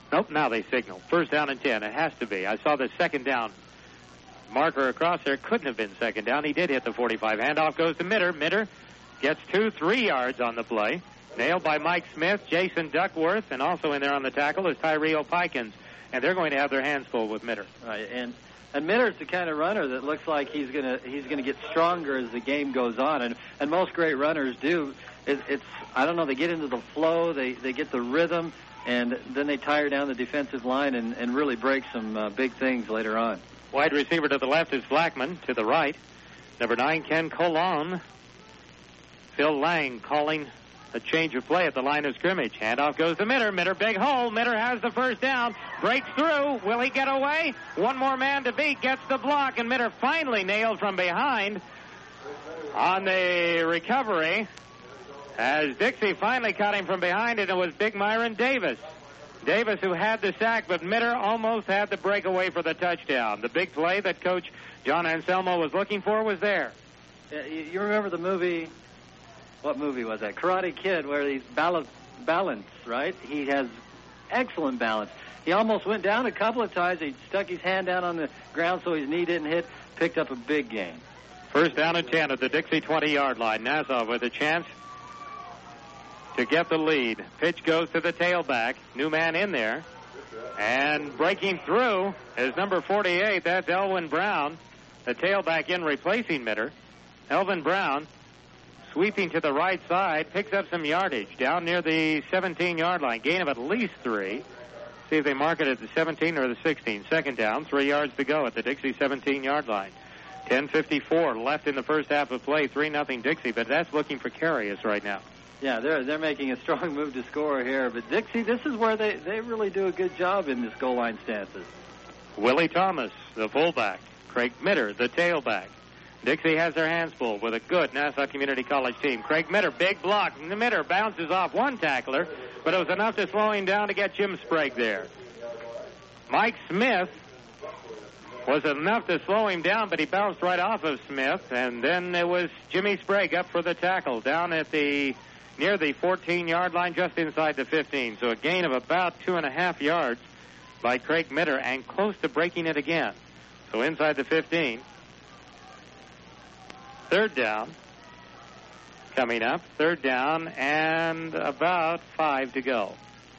Nope, now they signal. First down and 10. It has to be. I saw the second down marker across there. Couldn't have been second down. He did hit the 45. Handoff goes to Mitter. Mitter gets 3 yards on the play. Nailed by Mike Smith, Jason Duckworth, and also in there on the tackle is Tyree O'Pikins. And they're going to have their hands full with Mitter. Right, and Mitter's the kind of runner that looks like he's gonna get stronger as the game goes on, and most great runners do. It's I don't know, they get into the flow, they get the rhythm, and then they tire down the defensive line and really break some big things later on. Wide receiver to the left is Blackman. To the right, number 9, Ken Colon. Phil Lang calling a change of play at the line of scrimmage. Handoff goes to Mitter. Mitter, big hole. Mitter has the first down. Breaks through. Will he get away? One more man to beat. Gets the block, and Mitter finally nailed from behind on the recovery as Dixie finally caught him from behind, and it was Big Myron Davis. Davis who had the sack, but Mitter almost had the breakaway for the touchdown. The big play that Coach John Anselmo was looking for was there. You remember the movie... What movie was that? Karate Kid, where he's balance, right? He has excellent balance. He almost went down a couple of times. He stuck his hand down on the ground so his knee didn't hit. Picked up a big gain. First down and 10 at the Dixie 20-yard line. Nassau with a chance to get the lead. Pitch goes to the tailback. New man in there. And breaking through is number 48. That's Elvin Brown. The tailback in replacing Mitter. Elvin Brown sweeping to the right side, picks up some yardage down near the 17-yard line. Gain of at least 3. See if they mark it at the 17 or the 16. Second down, 3 yards to go at the Dixie 17-yard line. 10:54 left in the first half of play. 3-0 Dixie, but that's looking precarious right now. Yeah, they're making a strong move to score here. But Dixie, this is where they really do a good job in this goal line stances. Willie Thomas, the fullback. Craig Mitter, the tailback. Dixie has their hands full with a good Nassau Community College team. Craig Mitter, big block. Mitter bounces off one tackler, but it was enough to slow him down to get Jim Sprague there. Mike Smith was enough to slow him down, but he bounced right off of Smith, and then it was Jimmy Sprague up for the tackle down at near the 14-yard line, just inside the 15. So a gain of about 2.5 yards by Craig Mitter, and close to breaking it again. So inside the 15. Third down coming up. Third down and about 5 to go.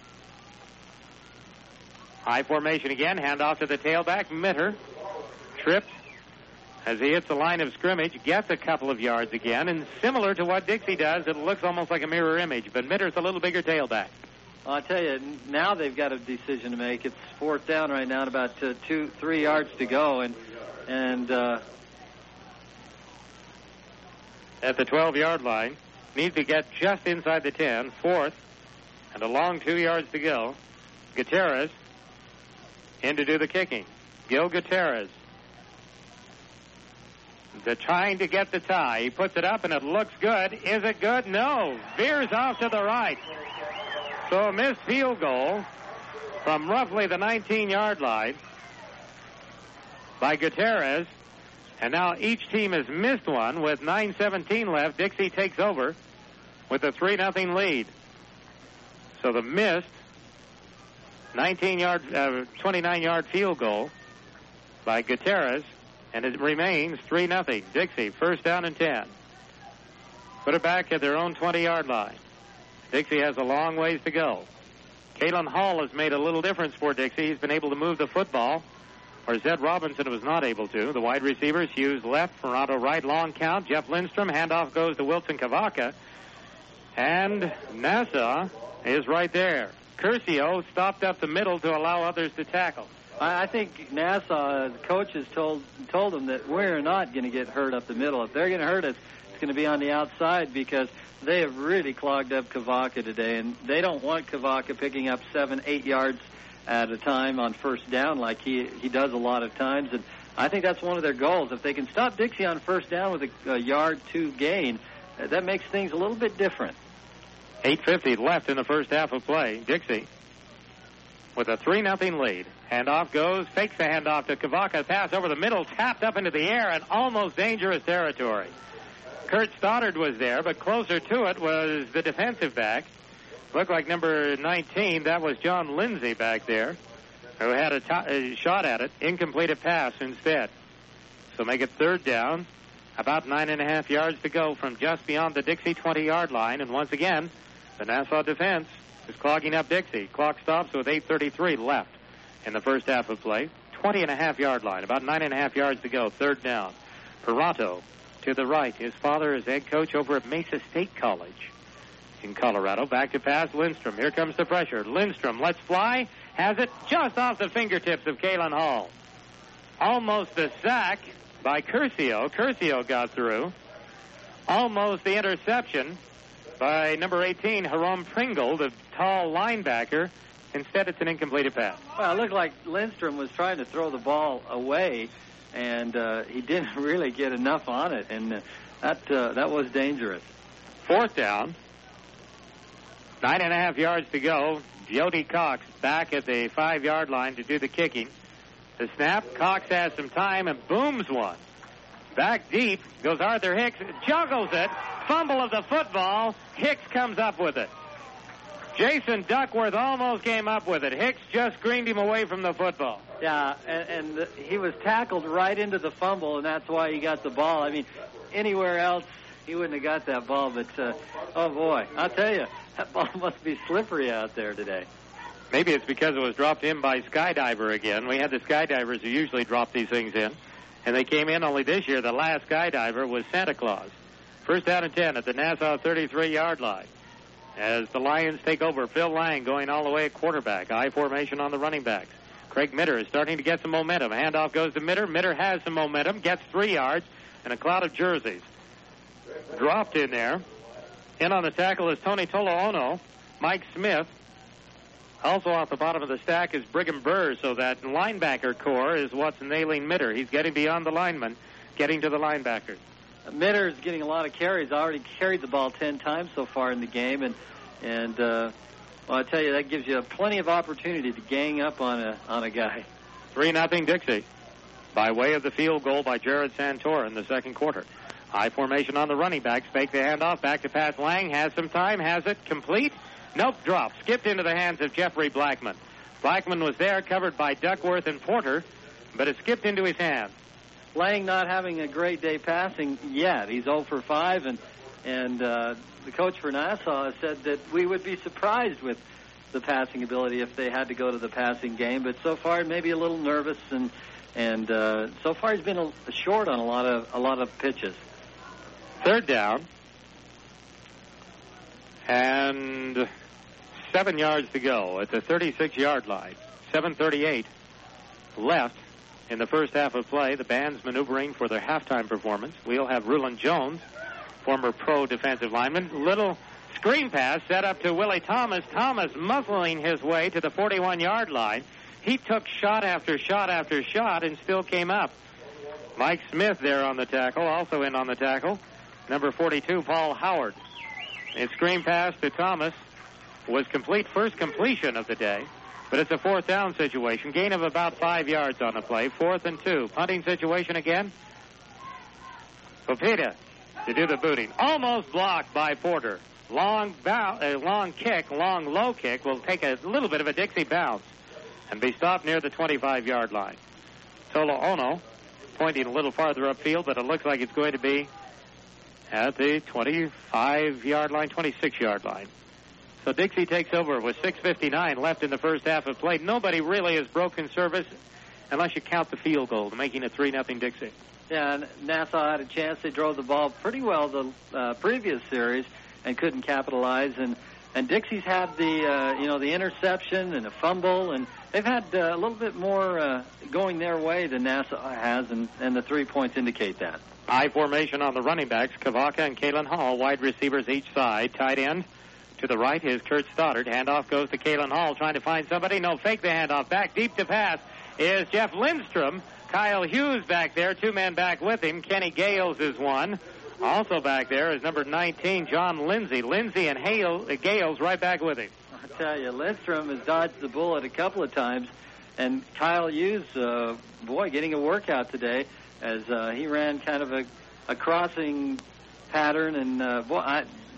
High formation again. Handoff to the tailback. Mitter trips as he hits the line of scrimmage. Gets a couple of yards again. And similar to what Dixie does, it looks almost like a mirror image. But Mitter's a little bigger tailback. Well, I tell you, now they've got a decision to make. It's fourth down right now, and about 2-3 yards to go. And at the 12-yard line. Needs to get just inside the 10. Fourth, and a long 2 yards to go. Gutierrez in to do the kicking. Gil Gutierrez. They're trying to get the tie. He puts it up, and it looks good. Is it good? No. Veers off to the right. So a missed field goal from roughly the 19-yard line by Gutierrez. And now each team has missed one with 9:17 left. Dixie takes over with a 3-0 lead. So the missed 29-yard field goal by Gutierrez, and it remains 3-0. Dixie, first down and 10. Put it back at their own 20-yard line. Dixie has a long ways to go. Kalen Hall has made a little difference for Dixie. He's been able to move the football, or Zed Robinson was not able to. The wide receivers, Hughes left, Ferrando right, long count. Jeff Lindstrom, handoff goes to Wilson Kavaka. And Nassau is right there. Curcio stopped up the middle to allow others to tackle. I think Nassau, the coaches told them that we're not going to get hurt up the middle. If they're going to hurt us, it's going to be on the outside, because they have really clogged up Kavaka today, and they don't want Kavaka picking up 7-8 yards at a time on first down like he does a lot of times. And I think that's one of their goals. If they can stop Dixie on first down with a yard 2 gain, that makes things a little bit different. 8:50 left in the first half of play. Dixie with a 3-0 lead. Handoff goes, fakes the handoff to Kavaka. Pass over the middle, tapped up into the air, and almost dangerous territory. Kurt Stoddard was there, but closer to it was the defensive back, Looked like number 19, that was John Lindsay back there, who had a shot at it. Incompleted pass instead. So make it third down. About 9.5 yards to go from just beyond the Dixie 20-yard line. And once again, the Nassau defense is clogging up Dixie. Clock stops with 8:33 left in the first half of play. 20.5-yard line. About 9.5 yards to go. Third down. Perato to the right. His father is head coach over at Mesa State College in Colorado. Back to pass, Lindstrom. Here comes the pressure. Lindstrom lets fly. Has it just off the fingertips of Kalen Hall. Almost a sack by Curcio. Curcio got through. Almost the interception by number 18, Jerome Pringle, the tall linebacker. Instead, it's an incompleted pass. Well, it looked like Lindstrom was trying to throw the ball away, and he didn't really get enough on it, and that was dangerous. Fourth down. 9.5 yards to go. Jody Cox back at the 5-yard line to do the kicking. The snap. Cox has some time and booms one. Back deep goes Arthur Hicks. Juggles it. Fumble of the football. Hicks comes up with it. Jason Duckworth almost came up with it. Hicks just screened him away from the football. Yeah, and he was tackled right into the fumble, and that's why he got the ball. I mean, anywhere else, he wouldn't have got that ball. But, oh, boy, I'll tell you, that ball must be slippery out there today. Maybe it's because it was dropped in by Skydiver again. We had the Skydivers who usually drop these things in. And they came in only this year. The last Skydiver was Santa Claus. First down and 10 at the Nassau 33-yard line. As the Lions take over, Phil Lang going all the way at quarterback. I formation on the running backs. Craig Mitter is starting to get some momentum. Handoff goes to Mitter. Mitter has some momentum, gets 3 yards, and a cloud of jerseys. Dropped in there. In on the tackle is Tony Toloano. Mike Smith. Also off the bottom of the stack is Brigham Burr, so that linebacker core is what's nailing Mitter. He's getting beyond the lineman, getting to the linebackers. Mitter is getting a lot of carries. Already carried the ball 10 times so far in the game, and well, I tell you, that gives you plenty of opportunity to gang up on a guy. 3-0 Dixie by way of the field goal by Jared Santor in the second quarter. High formation on the running backs. Fake the handoff. Back to pass. Lang has some time. Has it complete? Nope. Drop. Skipped into the hands of Jeffrey Blackman. Blackman was there, covered by Duckworth and Porter, but it skipped into his hands. Lang not having a great day passing yet. He's 0 for 5, and the coach for Nassau said that we would be surprised with the passing ability if they had to go to the passing game. But so far, maybe a little nervous, and so far he's been short on a lot of pitches. Third down, and 7 yards to go at the 36-yard line. 7:38 left in the first half of play. The band's maneuvering for their halftime performance. We'll have Rulon Jones, former pro defensive lineman. Little screen pass set up to Willie Thomas. Thomas muzzling his way to the 41-yard line. He took shot after shot after shot and still came up. Mike Smith there on the tackle, also in on the tackle. Number 42, Paul Howard. Its screen pass to Thomas was complete, first completion of the day. But it's a fourth down situation. Gain of about 5 yards on the play. 4th and 2. Punting situation again. Popita to do the booting. Almost blocked by Porter. Long kick, long low kick will take a little bit of a Dixie bounce and be stopped near the 25-yard line. Toloano pointing a little farther upfield, but it looks like it's going to be at the 25-yard line, 26-yard line. So Dixie takes over with 6:59 left in the first half of play. Nobody really has broken service unless you count the field goal, making it 3-0 Dixie. Yeah, and Nassau had a chance. They drove the ball pretty well the previous series and couldn't capitalize. And Dixie's had the interception and a fumble, and they've had a little bit more going their way than Nassau has, and the 3 points indicate that. High formation on the running backs. Kavaka and Kalen Hall, wide receivers each side. Tight end. To the right is Kurt Stoddard. Handoff goes to Kalen Hall, trying to find somebody. No, fake the handoff. Back deep to pass is Jeff Lindstrom. Kyle Hughes back there, 2 men back with him. Kenny Gales is one. Also back there is number 19, John Lindsay. Lindsay and Gales right back with him. I tell you, Lindstrom has dodged the bullet a couple of times, and Kyle Hughes, getting a workout today as he ran kind of a crossing pattern, and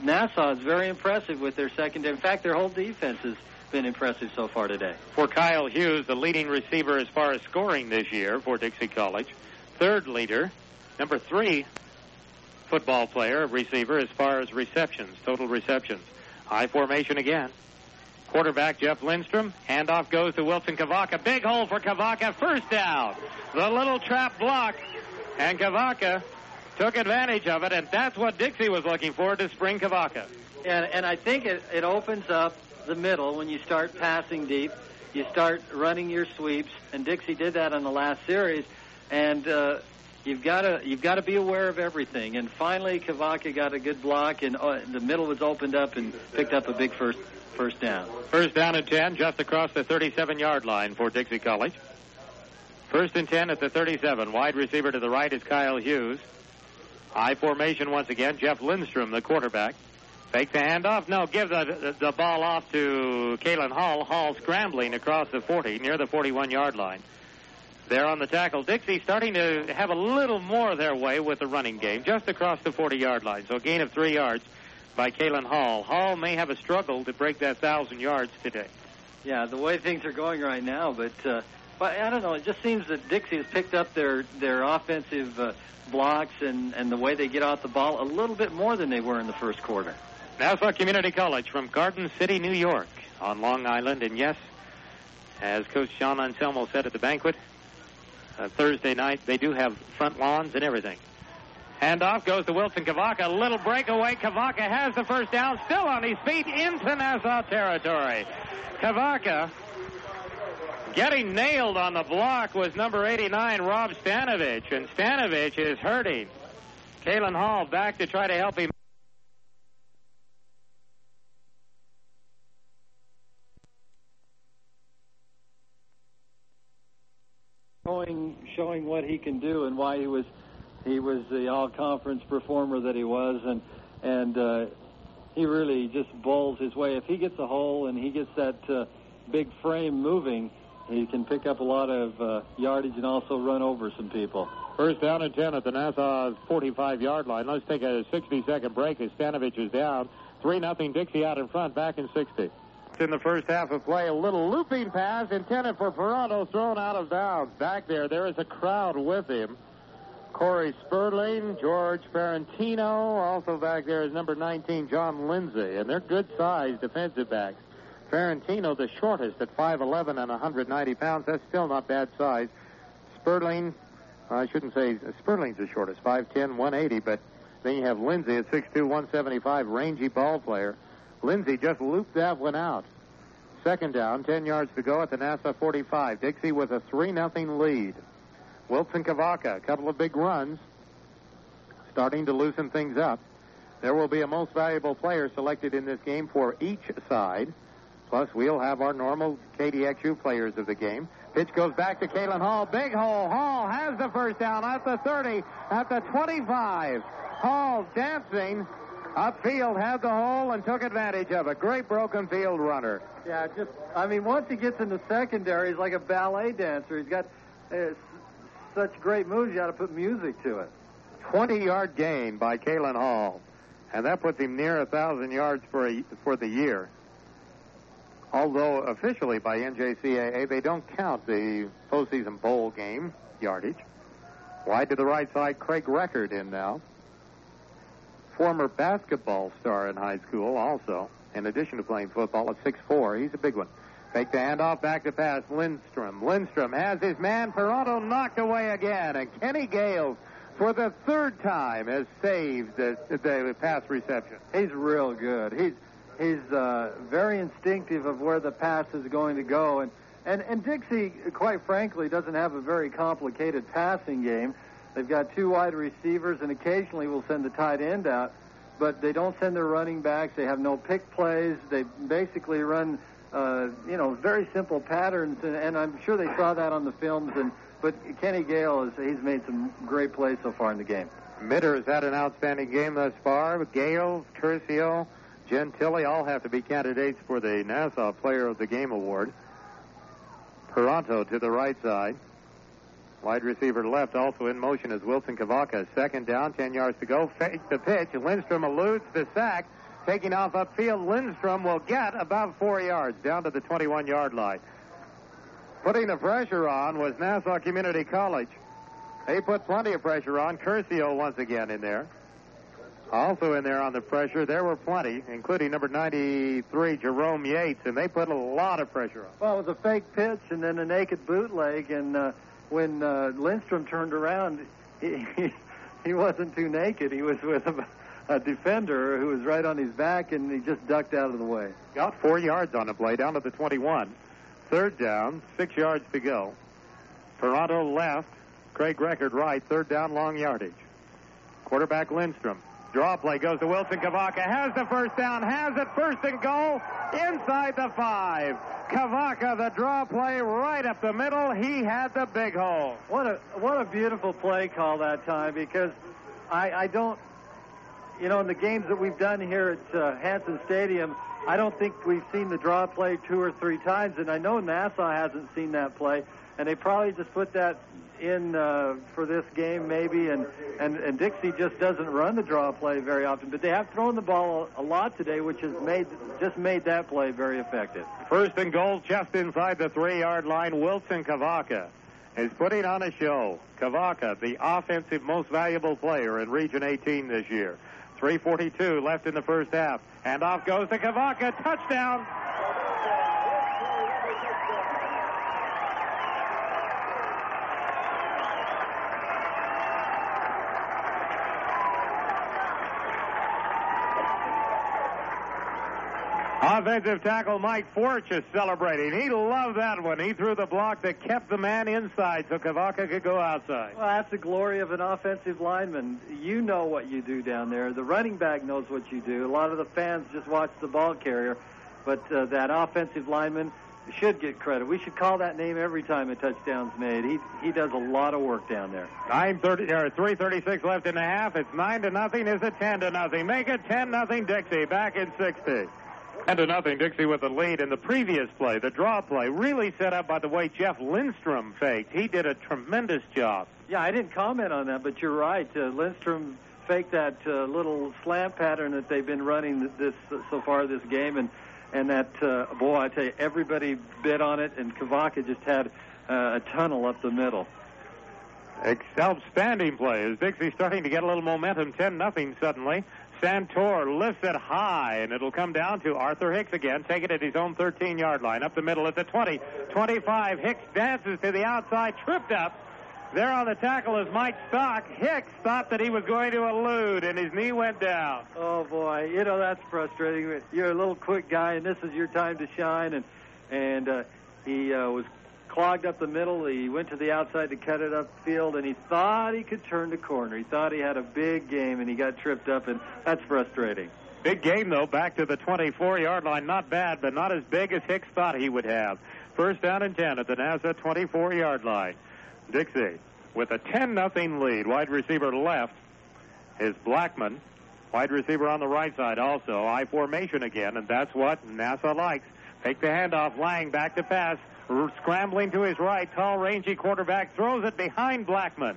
Nassau is very impressive with their secondary. In fact, their whole defense has been impressive so far today. For Kyle Hughes, the leading receiver as far as scoring this year for Dixie College. Third leader, number 3 football player, receiver, as far as receptions, total receptions. High formation again. Quarterback Jeff Lindstrom. Handoff goes to Wilson Kavaka. Big hole for Kavaka. First down. The little trap block. And Kavaka took advantage of it, and that's what Dixie was looking for, to spring Kavaka. And I think it opens up the middle when you start passing deep. You start running your sweeps, and Dixie did that on the last series. And you've got to be aware of everything. And finally, Kavaka got a good block, and the middle was opened up and picked up a big first down. First down and 10, just across the 37-yard line for Dixie College. First and 10 at the 37. Wide receiver to the right is Kyle Hughes. High formation once again. Jeff Lindstrom, the quarterback. Fake the handoff. No, give the ball off to Kalen Hall. Hall scrambling across the 40, near the 41-yard line. There on the tackle. Dixie starting to have a little more their way with the running game, just across the 40-yard line. So a gain of 3 yards by Kalen Hall. Hall may have a struggle to break that 1,000 yards today. Yeah, the way things are going right now, but I don't know. It just seems that Dixie has picked up their offensive blocks and the way they get out the ball a little bit more than they were in the first quarter. Nassau Community College from Garden City, New York, on Long Island. And yes, as Coach John Anselmo said at the banquet, Thursday night, they do have front lawns and everything. Handoff goes to Wilson Kavaka. A little breakaway. Kavaka has the first down, still on his feet into Nassau territory. Kavaka getting nailed on the block was number 89, Rob Stanovich, and Stanovich is hurting. Kalen Hall back to try to help him. Showing what he can do and why he was the all-conference performer that he was, and he really just bowls his way. If he gets a hole and he gets that big frame moving, he can pick up a lot of yardage and also run over some people. First down and 10 at the Nassau 45-yard line. Let's take a 60-second break as Stanovich is down. 3-0 Dixie out in front, back in 60. In the first half of play, a little looping pass intended for Ferrando, thrown out of bounds. Back there is a crowd with him. Corey Sperling, George Ferrantino, also back there is number 19, John Lindsay, and they're good-sized defensive backs. Ferrantino, the shortest at 5'11 and 190 pounds. That's still not bad size. Sperling, I shouldn't say Sperling's the shortest, 5'10", 180, but then you have Lindsay at 6'2", 175, rangy ball player. Lindsay just looped that one out. Second down, 10 yards to go at the Nassau 45. Dixie with a 3-0 lead. Wilson Kavaka, a couple of big runs, starting to loosen things up. There will be a most valuable player selected in this game for each side. Plus, we'll have our normal KDXU players of the game. Pitch goes back to Kalen Hall. Big hole. Hall has the first down at the 30, at the 25. Hall dancing upfield, had the hole, and took advantage of it. Great broken field runner. Yeah, once he gets in the secondary, he's like a ballet dancer. He's got such great moves, you got to put music to it. 20-yard gain by Kalen Hall, and that puts him near 1,000 yards for the year. Although officially by NJCAA, they don't count the postseason bowl game yardage. Wide to the right side, Craig Record in now. Former basketball star in high school also, in addition to playing football at 6'4". He's a big one. Fake the handoff, back to pass, Lindstrom. Lindstrom has his man, Ferrando knocked away again, and Kenny Gales, for the third time, has saved the pass reception. He's real good. He's very instinctive of where the pass is going to go, and Dixie, quite frankly, doesn't have a very complicated passing game. They've got 2 wide receivers, and occasionally will send the tight end out, but they don't send their running backs. They have no pick plays. They basically run, very simple patterns, and I'm sure they saw that on the films. But Kenny Gale, he's made some great plays so far in the game. Mitter has had an outstanding game thus far. Gale, Curcio, Gentili all have to be candidates for the Nassau Player of the Game award. Ferrando to the right side. Wide receiver left, also in motion, is Wilson Kavaka. Second down, 10 yards to go. Fake the pitch. Lindstrom eludes the sack. Taking off upfield, Lindstrom will get about 4 yards down to the 21-yard line. Putting the pressure on was Nassau Community College. They put plenty of pressure on. Curcio once again in there. Also in there on the pressure, there were plenty, including number 93, Jerome Yates, and they put a lot of pressure on. Well, it was a fake pitch and then a naked bootleg, and when Lindstrom turned around, he wasn't too naked. He was with a defender who was right on his back, and he just ducked out of the way. Got 4 yards on the play, down to the 21. Third down, 6 yards to go. Toronto left, Craig Record right, third down, long yardage. Quarterback Lindstrom. Draw play goes to Wilson Kavaka. Has the first down, has it, first and goal, inside the 5. Kavaka, the draw play right up the middle. He had the big hole. What a beautiful play call that time, because I don't, in the games that we've done here at Hanson Stadium, I don't think we've seen the draw play 2 or 3 times, and I know Nassau hasn't seen that play, and they probably just put that in for this game maybe, and Dixie just doesn't run the draw play very often, but they have thrown the ball a lot today, which has made that play very effective. First and goal just inside the 3-yard line. Wilson Kavaka is putting on a show. Kavaka, the offensive most valuable player in Region 18 this year. 3:42 left in the first half. And off goes to Kavaka. Touchdown. Offensive tackle Mike Forch is celebrating. He loved that one. He threw the block that kept the man inside so Kavaka could go outside. Well, that's the glory of an offensive lineman. You know what you do down there. The running back knows what you do. A lot of the fans just watch the ball carrier, but that offensive lineman should get credit. We should call that name every time a touchdown's made. He does a lot of work down there. 3:36 left in the half. It's 9-0. Is it 10-0? Make it 10-0 Dixie. Back in 60. 10-0 Dixie with the lead in the previous play. The draw play really set up by the way Jeff Lindstrom faked. He did a tremendous job. Yeah, I didn't comment on that, but you're right. Lindstrom faked that little slant pattern that they've been running so far this game, and that, boy, I tell you, everybody bid on it, and Kavaka just had a tunnel up the middle. Outstanding play as Dixie starting to get a little momentum. 10-0 suddenly. Santor lifts it high, and it'll come down to Arthur Hicks again, take it at his own 13-yard line. Up the middle at the 20, 25. Hicks dances to the outside, tripped up. There on the tackle is Mike Stock. Hicks thought that he was going to elude, and his knee went down. Oh, boy, that's frustrating. You're a little quick guy, and this is your time to shine, and he was clogged up the middle. He went to the outside to cut it upfield, and he thought he could turn the corner. He thought he had a big game, and he got tripped up, and that's frustrating. Big game, though, back to the 24-yard line. Not bad, but not as big as Hicks thought he would have. First down and 10 at the Nassau 24-yard line. Dixie with a 10-0 lead. Wide receiver left is Blackman. Wide receiver on the right side also. I formation again, and that's what Nassau likes. Take the handoff. Lang back to pass. Scrambling to his right, tall, rangy quarterback, throws it behind Blackman.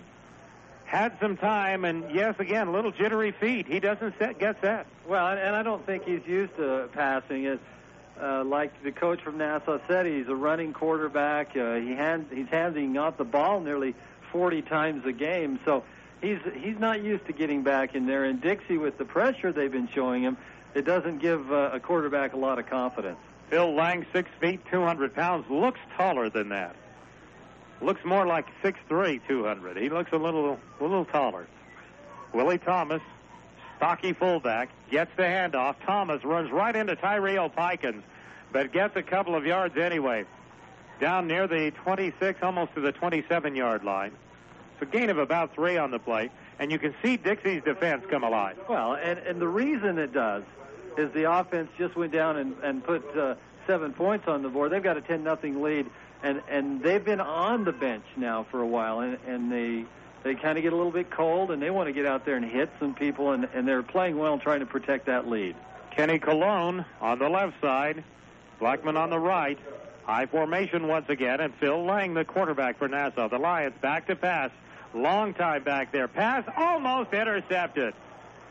Had some time, and yes, again, little jittery feet. He doesn't get set. Well, and I don't think he's used to passing it. Like the coach from Nassau said, he's a running quarterback. He's handing out the ball nearly 40 times a game, so he's not used to getting back in there. And Dixie, with the pressure they've been showing him, it doesn't give a quarterback a lot of confidence. Phil Lang, 6 feet, 200 pounds, looks taller than that. Looks more like 6'3", 200. He looks a little taller. Willie Thomas, stocky fullback, gets the handoff. Thomas runs right into Tyree Pikins, but gets a couple of yards anyway. Down near the 26, almost to the 27-yard line. It's a gain of about 3 on the play, and you can see Dixie's defense come alive. Well, and the reason it does is the offense just went down and put 7 points on the board. They've got a 10-0 lead, and they've been on the bench now for a while, and they kind of get a little bit cold, and they want to get out there and hit some people, and they're playing well and trying to protect that lead. Kenny Colon on the left side, Blackman on the right. High formation once again, and Phil Lang, the quarterback for Nassau. The Lions back to pass. Long time back there. Pass almost intercepted.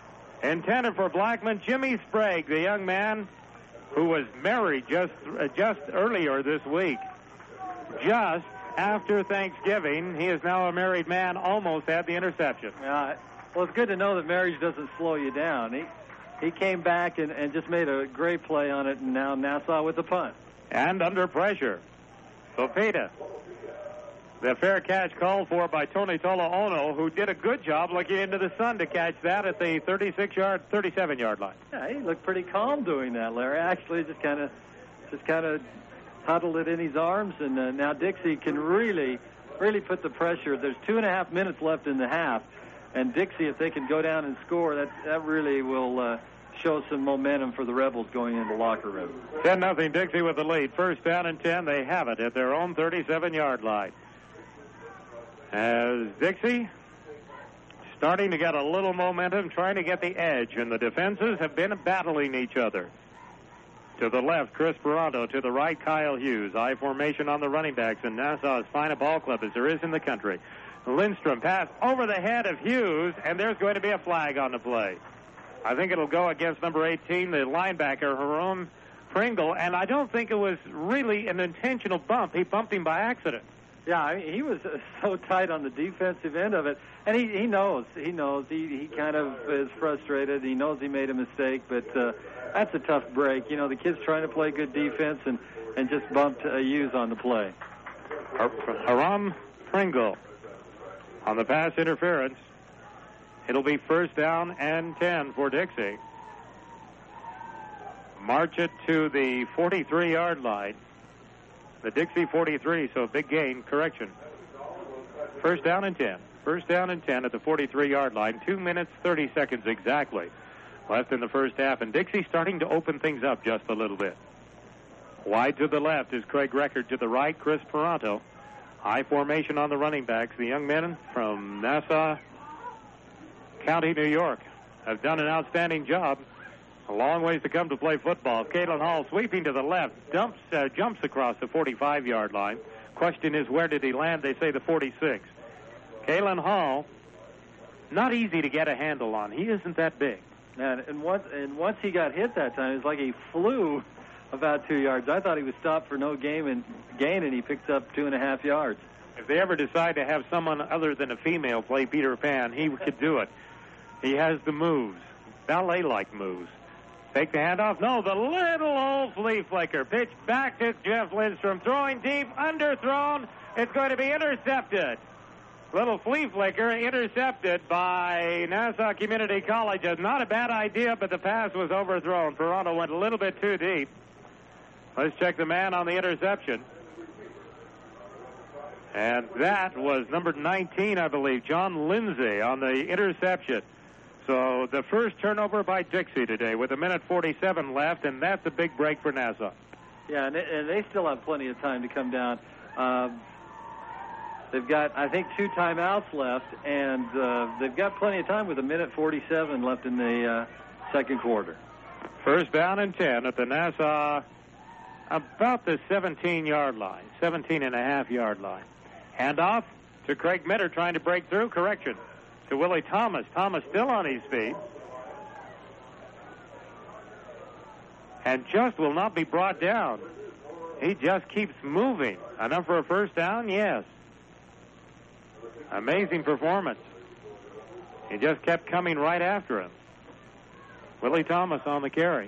Intended for Blackman, Jimmy Sprague, the young man who was married just earlier this week. Just after Thanksgiving, he is now a married man, almost had the interception. Well, it's good to know that marriage doesn't slow you down. He came back and just made a great play on it, and now Nassau with the punt. And under pressure, Popeda. The fair catch called for by Tony Toloono, who did a good job looking into the sun to catch that at the 37-yard line. Yeah, he looked pretty calm doing that, Larry. Actually, just kind of huddled it in his arms, and now Dixie can really put the pressure. There's 2.5 minutes left in the half, and Dixie, if they can go down and score, that really will show some momentum for the Rebels going into the locker room. 10-0 Dixie with the lead. First down and 10. They have it at their own 37-yard line. As Dixie starting to get a little momentum, trying to get the edge, and the defenses have been battling each other. To the left, Chris Peranto. To the right, Kyle Hughes. I formation on the running backs, and Nassau's fine ball club as there is in the country. Lindstrom pass over the head of Hughes, and there's going to be a flag on the play. I think it'll go against number 18, the linebacker, Jerome Pringle, and I don't think it was really an intentional bump. He bumped him by accident. Yeah, I mean, he was so tight on the defensive end of it, and he knows. He kind of is frustrated. He knows he made a mistake, but that's a tough break. You know, the kid's trying to play good defense and just bumped Hughes on the play. Jerome Pringle on the pass interference. It'll be first down and 10 for Dixie. March it to the 43-yard line. The Dixie 43, so a big gain. Correction. First down and 10. First down and 10 at the 43-yard line. 2 minutes, 30 seconds exactly left in the first half. And Dixie starting to open things up just a little bit. Wide to the left is Craig Record. To the right, Chris Peranto. High formation on the running backs. The young men from Nassau County, New York, have done an outstanding job. A long ways to come to play football. Kalen Hall sweeping to the left, jumps across the 45-yard line. Question is, where did he land? They say the 46. Kalen Hall, not easy to get a handle on. He isn't that big. And once he got hit that time, it's like he flew about 2 yards. I thought he was stopped for no gain, and he picked up 2.5 yards. If they ever decide to have someone other than a female play Peter Pan, he could do it. He has the moves, ballet-like moves. Take the handoff. No, the little old flea flicker. Pitch back to Jeff Lindstrom. Throwing deep, underthrown. It's going to be intercepted. Little flea flicker intercepted by Nassau Community College. Not a bad idea, but the pass was overthrown. Peranto went a little bit too deep. Let's check the man on the interception. And that was number 19, I believe, John Lindsay on the interception. So the first turnover by Dixie today with 1:47 left, and that's a big break for Nassau. Yeah, and they still have plenty of time to come down. They've got, I think, 2 timeouts left, and they've got plenty of time with 1:47 left in the second quarter. First down and 10 at the Nassau, about the 17-yard line, 17.5-yard line. Handoff to Craig Mitter trying to break through. Correction. To Willie Thomas. Thomas still on his feet. And just will not be brought down. He just keeps moving. Enough for a first down? Yes. Amazing performance. He just kept coming right after him. Willie Thomas on the carry.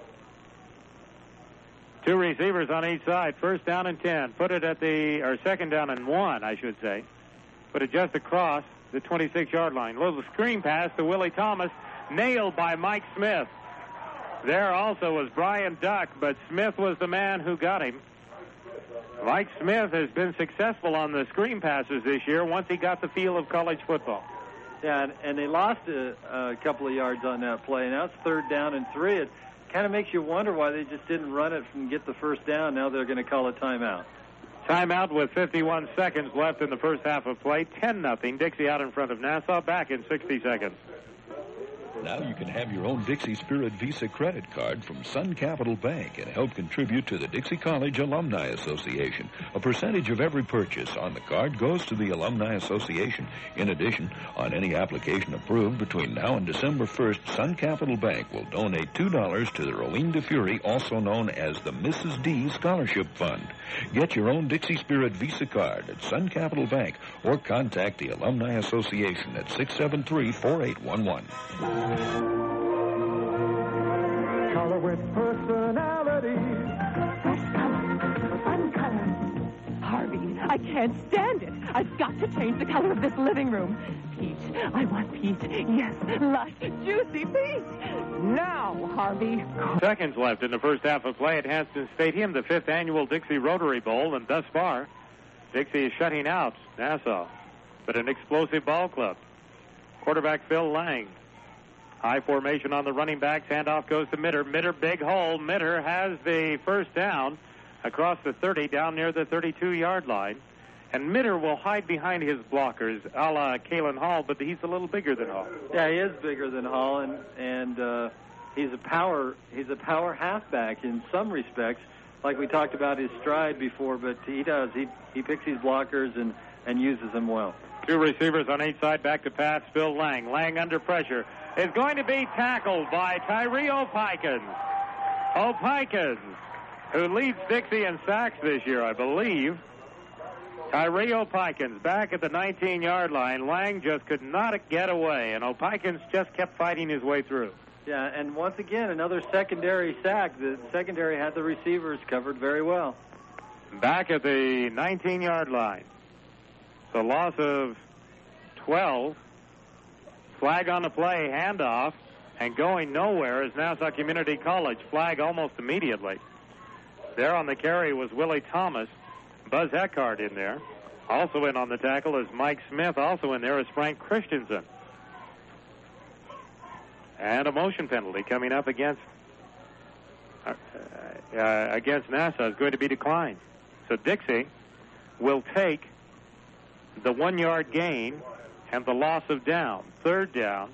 2 receivers on each side. First down and 10. Put it at second down and 1, I should say. Put it just across the 26-yard line. Little screen pass to Willie Thomas, nailed by Mike Smith. There also was Brian Duck, but Smith was the man who got him. Mike Smith has been successful on the screen passes this year once he got the feel of college football. Yeah, and they lost a couple of yards on that play. Now it's third down and 3. It kind of makes you wonder why they just didn't run it and get the first down. Now they're going to call a timeout. Timeout with 51 seconds left in the first half of play. 10-0. Dixie out in front of Nassau. Back in 60 seconds. Now you can have your own Dixie Spirit Visa credit card from Sun Capital Bank and help contribute to the Dixie College Alumni Association. A percentage of every purchase on the card goes to the Alumni Association. In addition, on any application approved between now and December 1st, Sun Capital Bank will donate $2 to the Rolene DeFury, also known as the Mrs. D Scholarship Fund. Get your own Dixie Spirit Visa card at Sun Capital Bank or contact the Alumni Association at 673-4811. Color with personality. Fresh color. Fun color. Harvey, I can't stand it. I've got to change the color of this living room. Peach. I want peach. Yes, lush, juicy peach. Now, Harvey. Seconds left in the first half of play at Hanston Stadium, the 5th annual Dixie Rotary Bowl, and thus far, Dixie is shutting out Nassau, but an explosive ball club. Quarterback Phil Lang. High formation on the running backs. Handoff goes to Mitter. Mitter, big hole. Mitter has the first down across the 30, down near the 32-yard line. And Mitter will hide behind his blockers, a la Kalen Hall, but he's a little bigger than Hall. Yeah, he is bigger than Hall, and he's a power halfback in some respects, like we talked about his stride before. But he picks his blockers and uses them well. Two receivers on each side, back to pass. Phil Lang. Lang under pressure is going to be tackled by Tyree Opikins. Opikins, who leads Dixie in sacks this year, I believe. Tyree Opikins back at the 19-yard line. Lang just could not get away, and Opikins just kept fighting his way through. Yeah, and once again, another secondary sack. The secondary had the receivers covered very well. Back at the 19-yard line. So loss of 12. Flag on the play, handoff, and going nowhere is Nassau Community College. Flag almost immediately. There on the carry was Willie Thomas. Buzz Eckhart in there. Also in on the tackle is Mike Smith. Also in there is Frank Christensen. And a motion penalty coming up against Nassau is going to be declined. So Dixie will take the 1-yard gain and the loss of down. Third down.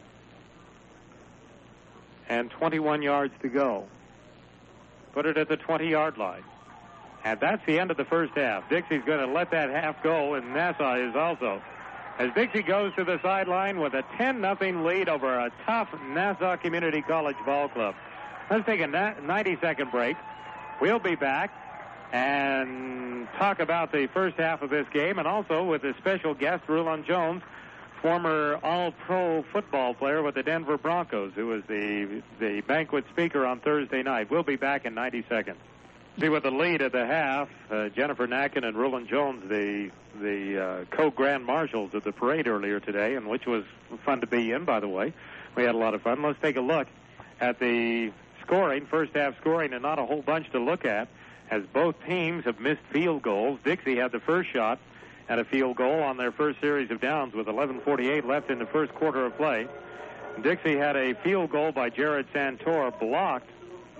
And 21 yards to go. Put it at the 20-yard line. And that's the end of the first half. Dixie's going to let that half go, and Nassau is also. As Dixie goes to the sideline with a 10-0 lead over a tough Nassau Community College ball club. Let's take a 90-second break. We'll be back and talk about the first half of this game, and also with a special guest, Rulon Jones, former All-Pro football player with the Denver Broncos, who was the banquet speaker on Thursday night. We'll be back in 90 seconds. See, with the lead at the half, Jennifer Nacken and Rulon Jones, the co-grand marshals of the parade earlier today, and which was fun to be in, by the way. We had a lot of fun. Let's take a look at the scoring, first half scoring, and not a whole bunch to look at, as both teams have missed field goals. Dixie had the first shot at a field goal on their first series of downs with 11:48 left in the first quarter of play. Dixie had a field goal by Jared Santor blocked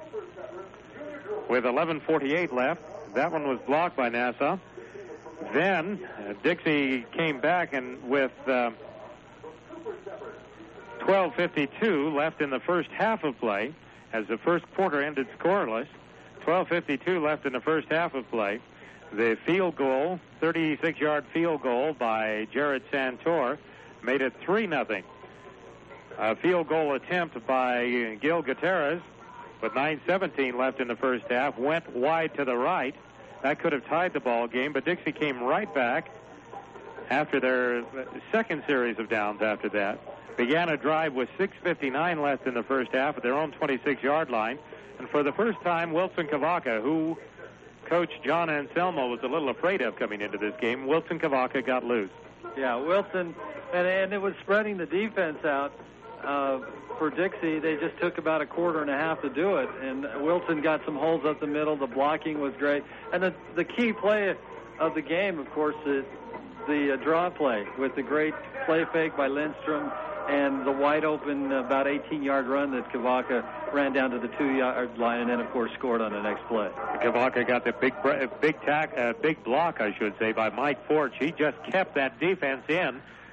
with 11:48 left. That one was blocked by Nassau. Then Dixie came back and with 12:52 left in the first half of play, as the first quarter ended scoreless. 12:52 left in the first half of play. The field goal, 36-yard field goal by Jared Santor, made it 3-0. A field goal attempt by Gil Gutierrez with 9:17 left in the first half went wide to the right. That could have tied the ball game, but Dixie came right back after their second series of downs after that. Began a drive with 6:59 left in the first half at their own 26-yard line. And for the first time, Wilson Kavaka, who Coach John Anselmo was a little afraid of coming into this game, Wilson Kavaka got loose. Yeah, Wilson, and it was spreading the defense out for Dixie. They just took about a quarter and a half to do it, and Wilson got some holes up the middle. The blocking was great. And the key play of the game, of course, is the draw play with the great play fake by Lindstrom and the wide-open about 18-yard run that Kavaka ran down to the 2-yard line and then, of course, scored on the next play. Kavaka got the big block, I should say, by Mike Forge. He just kept that defense in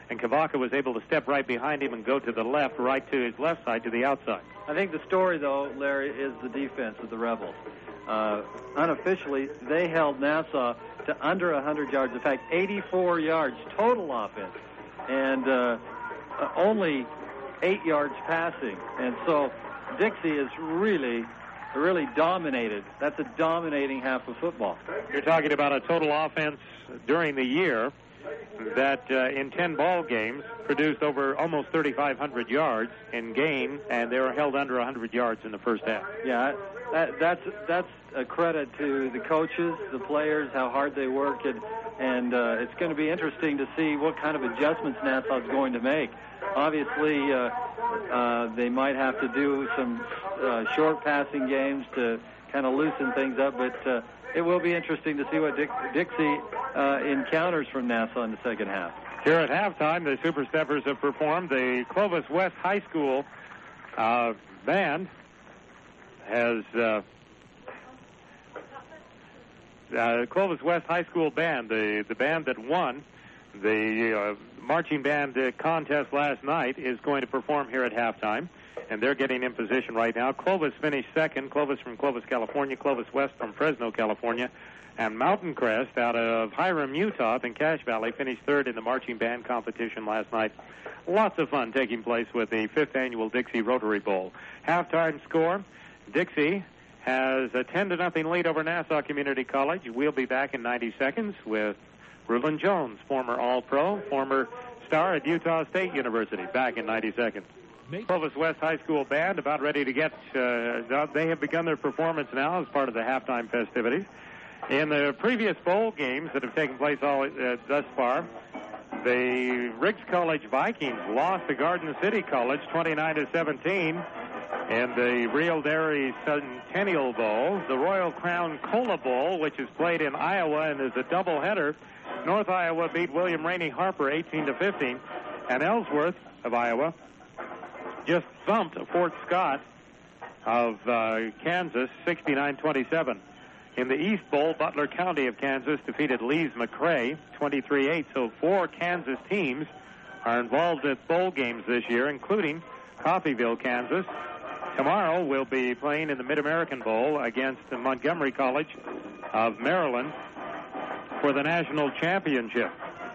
and Kavaka was able to step right behind him and go to the left, right to his left side to the outside. I think the story, though, Larry, is the defense of the Rebels. Unofficially, they held Nassau to under 100 yards. In fact, 84 yards total offense, and only 8 yards passing. And so Dixie is really dominated. That's a dominating half of football. You're talking about a total offense during the year that in 10 ball games produced over almost 3,500 yards in gain, and they were held under 100 yards in the first half. Yeah, that's a credit to the coaches, the players, how hard they work, and it's going to be interesting to see what kind of adjustments Nassau's going to make. Obviously, they might have to do some short passing games to kind of loosen things up, but it will be interesting to see what Dixie encounters from Nassau in the second half. Here at halftime, the Super Steppers have performed. The Clovis West High School band has... Clovis West High School band, the band that won the marching band contest last night, is going to perform here at halftime, and they're getting in position right now. Clovis finished second. Clovis from Clovis, California. Clovis West from Fresno, California. And Mountain Crest out of Hiram, Utah, up in Cache Valley, finished third in the marching band competition last night. Lots of fun taking place with the 5th annual Dixie Rotary Bowl. Halftime score, Dixie has a 10-0 lead over Nassau Community College. We'll be back in 90 seconds with Rulon Jones, former All-Pro, former star at Utah State University. Back in 90 seconds. Clovis West High School band about ready to get, they have begun their performance now as part of the halftime festivities. In the previous bowl games that have taken place thus far, the Riggs College Vikings lost to Garden City College 29-17 in the Real Dairy Centennial Bowl. The Royal Crown Cola Bowl, which is played in Iowa and is a doubleheader, North Iowa beat William Rainey Harper 18-15, and Ellsworth of Iowa just thumped Fort Scott of Kansas 69-27. In the East Bowl, Butler County of Kansas defeated Lee's McRae 23-8. So 4 Kansas teams are involved in bowl games this year, including Coffeyville, Kansas. Tomorrow we'll be playing in the Mid-American Bowl against the Montgomery College of Maryland for the national championship.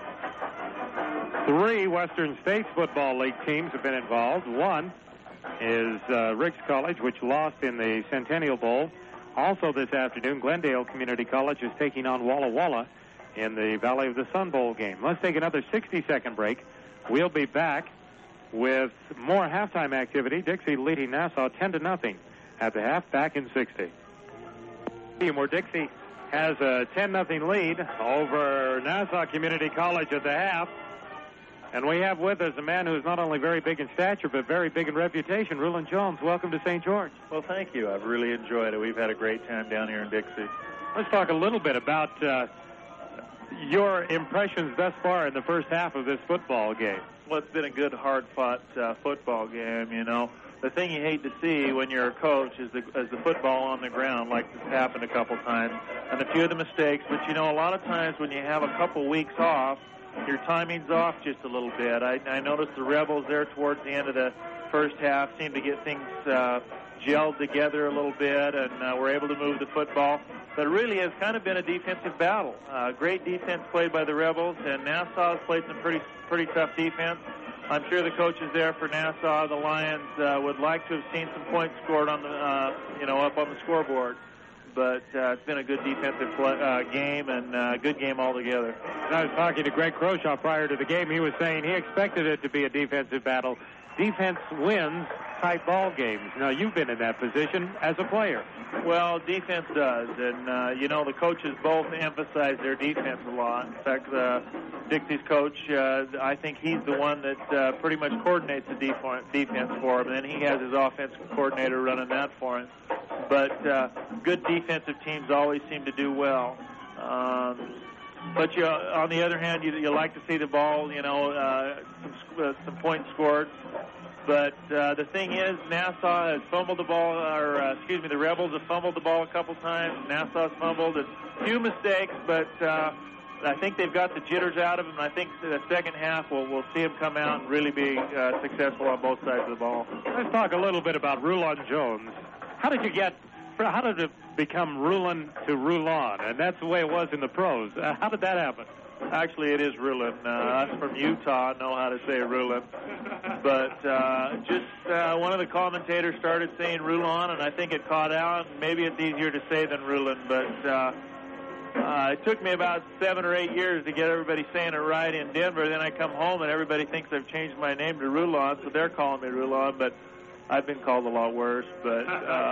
3 Western States Football League teams have been involved. One is Riggs College, which lost in the Centennial Bowl. Also this afternoon, Glendale Community College is taking on Walla Walla in the Valley of the Sun Bowl game. Let's take another 60-second break. We'll be back with more halftime activity. Dixie leading Nassau 10-0 at the half, back in 60. Where Dixie has a 10-0 lead over Nassau Community College at the half. And we have with us a man who's not only very big in stature, but very big in reputation. Rulon Jones, welcome to St. George. Well, thank you. I've really enjoyed it. We've had a great time down here in Dixie. Let's talk a little bit about your impressions thus far in the first half of this football game. Well, it's been a good, hard-fought football game, you know. The thing you hate to see when you're a coach is the football on the ground, like this happened a couple times, and a few of the mistakes. But, you know, a lot of times when you have a couple weeks off, your timing's off just a little bit. I noticed the Rebels there towards the end of the first half seemed to get things gelled together a little bit, and were able to move the football. But it really has kind of been a defensive battle. Great defense played by the Rebels, and Nassau has played some pretty tough defense. I'm sure the coaches there for Nassau, the Lions, would like to have seen some points scored on the, up on the scoreboard. But it's been a good defensive game and a good game altogether. I was talking to Greg Croshaw prior to the game. He was saying he expected it to be a defensive battle. Defense wins type ball games. Now, you've been in that position as a player. Well, defense does. And, the coaches both emphasize their defense a lot. In fact, Dixie's coach, I think he's the one that pretty much coordinates the defense for him. And then he has his offensive coordinator running that for him. But good defensive teams always seem to do well. But on the other hand, you like to see the ball, some points scored. But the thing is, Nassau has fumbled the ball, the Rebels have fumbled the ball a couple times. Nassau's fumbled. A few mistakes, but I think they've got the jitters out of him. I think the second half we'll see him come out and really be successful on both sides of the ball. Let's talk a little bit about Rulon Jones. How did it become Rulon to Rulon? And that's the way it was in the pros. How did that happen? Actually, it is Rulon. Us from Utah know how to say Rulon. But one of the commentators started saying Rulon, and I think it caught out. Maybe it's easier to say than Rulon, but it took me about 7 or 8 years to get everybody saying it right in Denver. Then I come home, and everybody thinks I've changed my name to Rulon, so they're calling me Rulon, but I've been called a lot worse. But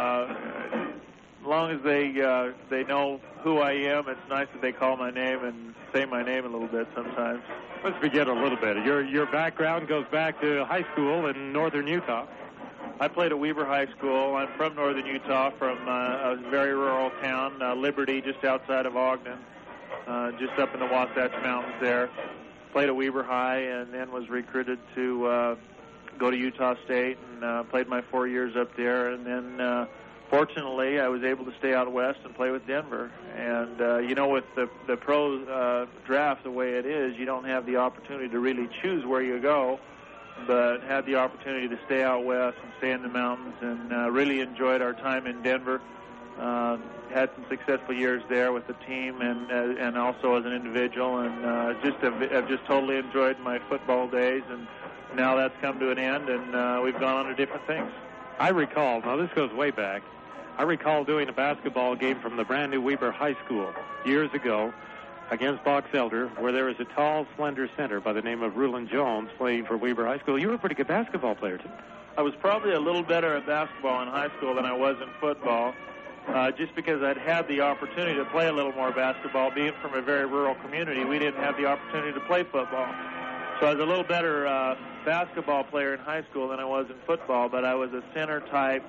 as long as they know who I am, it's nice that they call my name and say my name a little bit sometimes. Let's begin a little bit. Your background goes back to high school in northern Utah. I played at Weber High School. I'm from northern Utah, from a very rural town, Liberty, just outside of Ogden, just up in the Wasatch Mountains there. Played at Weber High and then was recruited to go to Utah State and played my 4 years up there. And then fortunately, I was able to stay out west and play with Denver. And, with the pro draft the way it is, you don't have the opportunity to really choose where you go, but had the opportunity to stay out west and stay in the mountains, and really enjoyed our time in Denver. Had some successful years there with the team and also as an individual, and I've just totally enjoyed my football days, and now that's come to an end, and we've gone on to different things. I recall, now this goes way back, I recall doing a basketball game from the brand new Weber High School years ago against Box Elder, where there was a tall, slender center by the name of Rulon Jones playing for Weber High School. You were a pretty good basketball player, too. I was probably a little better at basketball in high school than I was in football, just because I'd had the opportunity to play a little more basketball. Being from a very rural community, we didn't have the opportunity to play football. So I was a little better basketball player in high school than I was in football, but I was a center type,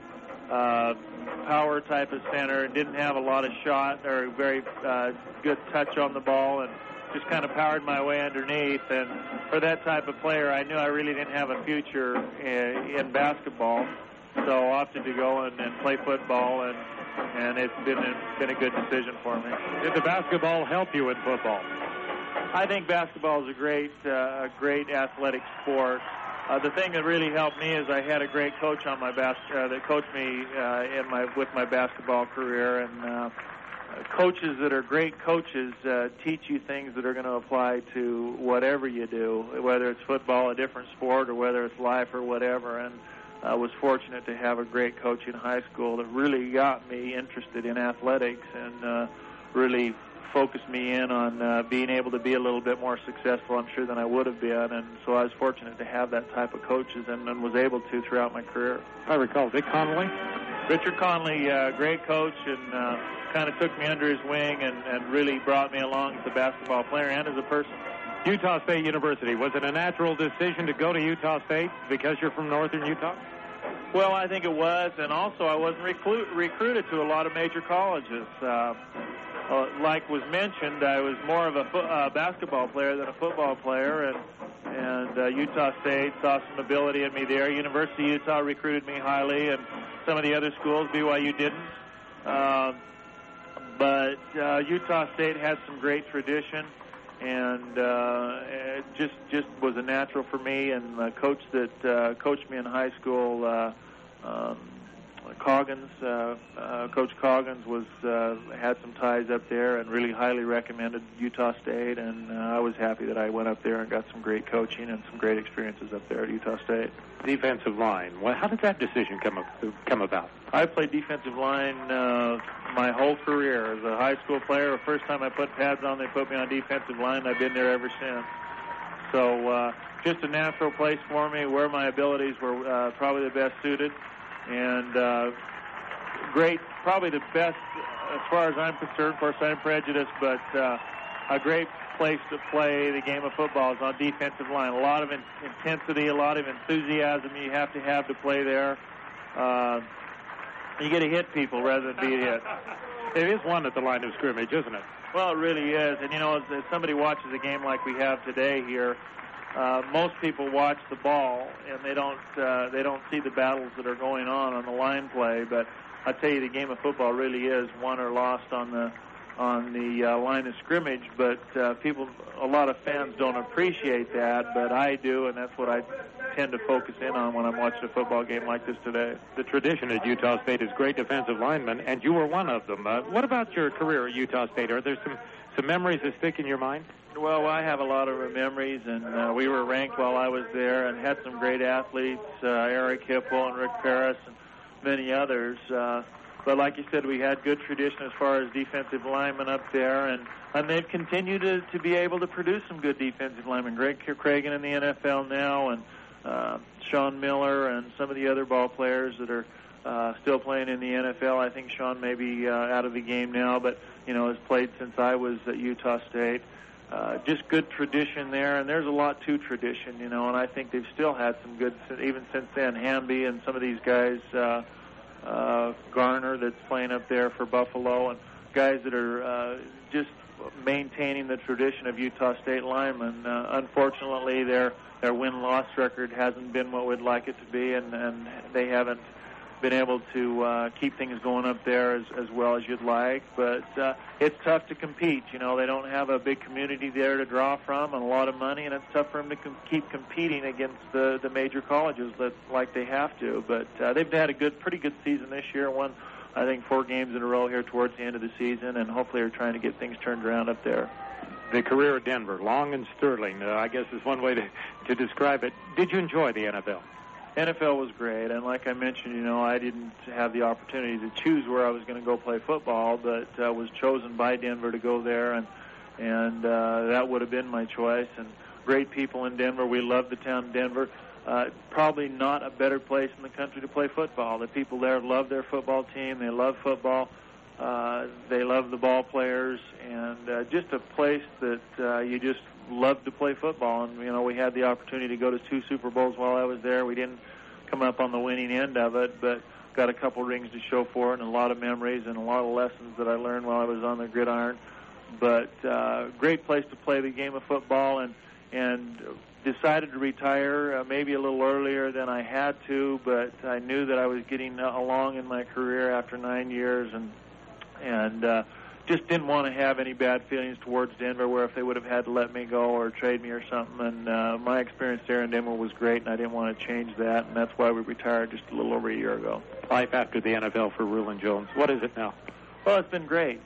power type of center, and didn't have a lot of shot or very good touch on the ball, and just kind of powered my way underneath. And for that type of player, I knew I really didn't have a future in basketball, so opted to go and play football, and it's been a good decision for me. Did the basketball help you in football? I think basketball is a great athletic sport. The thing that really helped me is I had a great coach on my that coached me with my basketball career, and coaches that are great coaches teach you things that are going to apply to whatever you do, whether it's football, a different sport, or whether it's life or whatever. And I was fortunate to have a great coach in high school that really got me interested in athletics and really focused me in on being able to be a little bit more successful, I'm sure, than I would have been. And so I was fortunate to have that type of coaches and was able to throughout my career. I recall Dick Connolly. Richard Connolly, great coach, and kind of took me under his wing and really brought me along as a basketball player and as a person. Utah State University, was it a natural decision to go to Utah State because you're from northern Utah? Well, I think it was, and also I wasn't recruited to a lot of major colleges. Like was mentioned, I was more of a basketball player than a football player, and Utah State saw some ability in me there. University of Utah recruited me highly, and some of the other schools, BYU didn't. But Utah State had some great tradition, and it just was a natural for me. And the coach that coached me in high school, Coggins, Coach Coggins had some ties up there and really highly recommended Utah State, and I was happy that I went up there and got some great coaching and some great experiences up there at Utah State. Defensive line. Well, how did that decision come about? I played defensive line my whole career as a high school player. The first time I put pads on, they put me on defensive line. I've been there ever since. So just a natural place for me where my abilities were probably the best suited. And probably the best as far as I'm concerned. Of course, I'm prejudiced, but a great place to play the game of football is on defensive line. A lot of intensity, a lot of enthusiasm you have to play there. You get to hit people rather than be hit. It is one at the line of scrimmage, isn't it? Well, it really is. And, as somebody watches a game like we have today here, most people watch the ball and they don't see the battles that are going on the line play. But I tell you, the game of football really is won or lost on on the line of scrimmage, but a lot of fans don't appreciate that, but I do, and that's what I tend to focus in on when I'm watching a football game like this today. The tradition at Utah State is great defensive linemen, and you were one of them. What about your career at Utah State? Are there some memories that stick in your mind? Well, I have a lot of memories, and we were ranked while I was there and had some great athletes, Eric Hipple and Rick Paris and many others. But like you said, we had good tradition as far as defensive linemen up there, and they've continued to be able to produce some good defensive linemen. Greg Cragen in the NFL now, and Sean Miller and some of the other ball players that are still playing in the NFL. I think Sean may be out of the game now, but has played since I was at Utah State. Just good tradition there, and there's a lot to tradition, and I think they've still had some good, even since then. Hamby and some of these guys, Garner that's playing up there for Buffalo, and guys that are just maintaining the tradition of Utah State linemen. Unfortunately, their win-loss record hasn't been what we'd like it to be, and they haven't been able to keep things going up there as well as you'd like. But it's tough to compete. They don't have a big community there to draw from and a lot of money, and it's tough for them to keep competing against the major colleges like they have to. But they've had a pretty good season this year. Won, I think, 4 games in a row here towards the end of the season, and hopefully are trying to get things turned around up there. The career at Denver, long and sterling, I guess is one way to describe it. Did you enjoy the NFL? NFL was great, and like I mentioned, I didn't have the opportunity to choose where I was going to go play football, but was chosen by Denver to go there, and that would have been my choice. And great people in Denver. We love the town of Denver. Probably not a better place in the country to play football. The people there love their football team. They love football. They love the ball players, and just a place that you just love to play football. And, we had the opportunity to go to 2 Super Bowls while I was there. We didn't come up on the winning end of it, but got a couple rings to show for it and a lot of memories and a lot of lessons that I learned while I was on the gridiron. But great place to play the game of football, and decided to retire maybe a little earlier than I had to, but I knew that I was getting along in my career after 9 years, and just didn't want to have any bad feelings towards Denver where if they would have had to let me go or trade me or something. And my experience there in Denver was great, and I didn't want to change that, and that's why we retired just a little over a year ago. Life after the NFL for Rulon Jones. What is it now? Well, it's been great.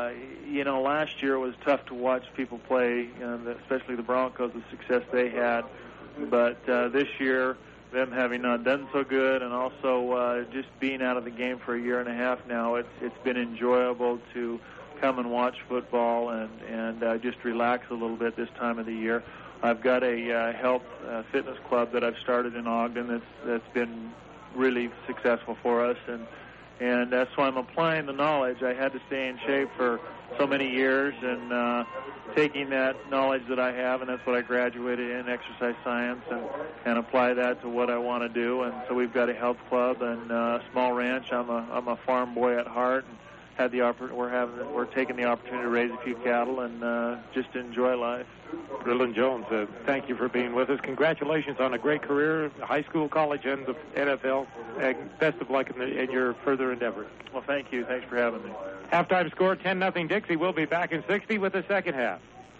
Last year it was tough to watch people play, especially the Broncos, the success they had. But this year, them having not done so good, and also just being out of the game for a year and a half now, it's been enjoyable to come and watch football and just relax a little bit this time of the year. I've got a health fitness club that I've started in Ogden that's been really successful for us, and so I'm applying the knowledge. I had to stay in shape for so many years, and taking that knowledge that I have, and that's what I graduated in, exercise science, and apply that to what I want to do. And so we've got a health club and a small ranch. I'm a farm boy at heart, and we're taking the opportunity to raise a few cattle and just enjoy life. Rulon Jones, thank you for being with us. Congratulations on a great career, high school, college, and the NFL. Best of luck in your further endeavors. Well, thank you. Thanks for having me. Halftime score 10-0 Dixie. We'll be back in 60 with the second half.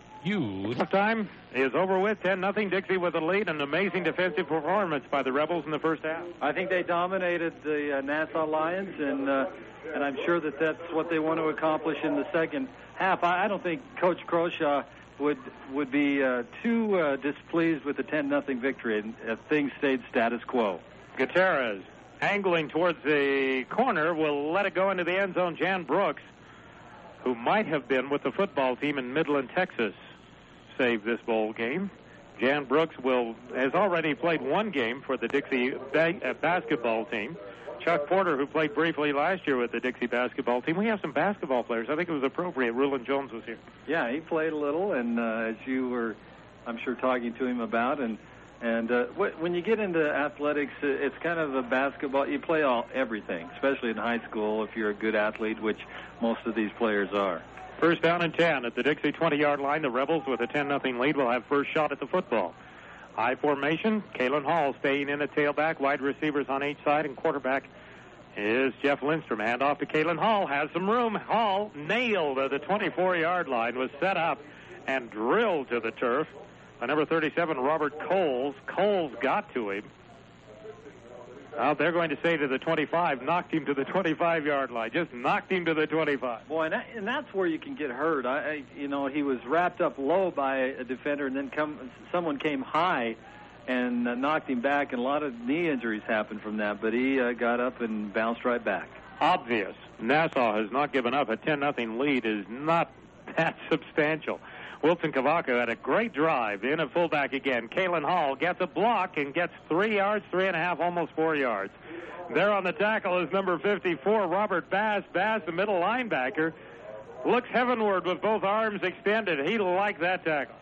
Halftime is over with. 10-0 Dixie with a lead. An amazing defensive performance by the Rebels in the first half. I think they dominated the Nassau Lions, and I'm sure that's what they want to accomplish in the second half. I don't think Coach Croshaw would be too displeased with the 10-0 victory if things stayed status quo. Gutierrez angling towards the corner will let it go into the end zone. Jan Brooks, who might have been with the football team in Midland, Texas, saved this bowl game. Jan Brooks has already played one game for the Dixie basketball team. Chuck Porter, who played briefly last year with the Dixie basketball team. We have some basketball players. I think it was appropriate. Rulon Jones was here. Yeah, he played a little, and as you were, I'm sure, talking to him about, and when you get into athletics, it's kind of a basketball. You play everything, especially in high school if you're a good athlete, which most of these players are. First down and 10 at the Dixie 20-yard line. The Rebels, with a 10-0 lead, will have first shot at the football. High formation, Kalen Hall staying in at tailback, wide receivers on each side, and quarterback is Jeff Lindstrom. Hand off to Kalen Hall. Has some room. Hall nailed at the 24-yard line. Was set up and drilled to the turf by number 37, Robert Coles. Coles got to him. Now they're going to say to the 25, knocked him to the 25-yard line. Just knocked him to the 25. Boy, and that's where you can get hurt. He was wrapped up low by a defender, and then someone came high and knocked him back, and a lot of knee injuries happened from that. But he got up and bounced right back. Obvious. Nassau has not given up. A 10-0 lead is not that substantial. Wilson Cavaco had a great drive in a fullback again. Kalen Hall gets a block and gets 3 yards, 3.5, almost 4 yards. There on the tackle is number 54, Robert Bass. Bass, the middle linebacker, looks heavenward with both arms extended. He liked that tackle.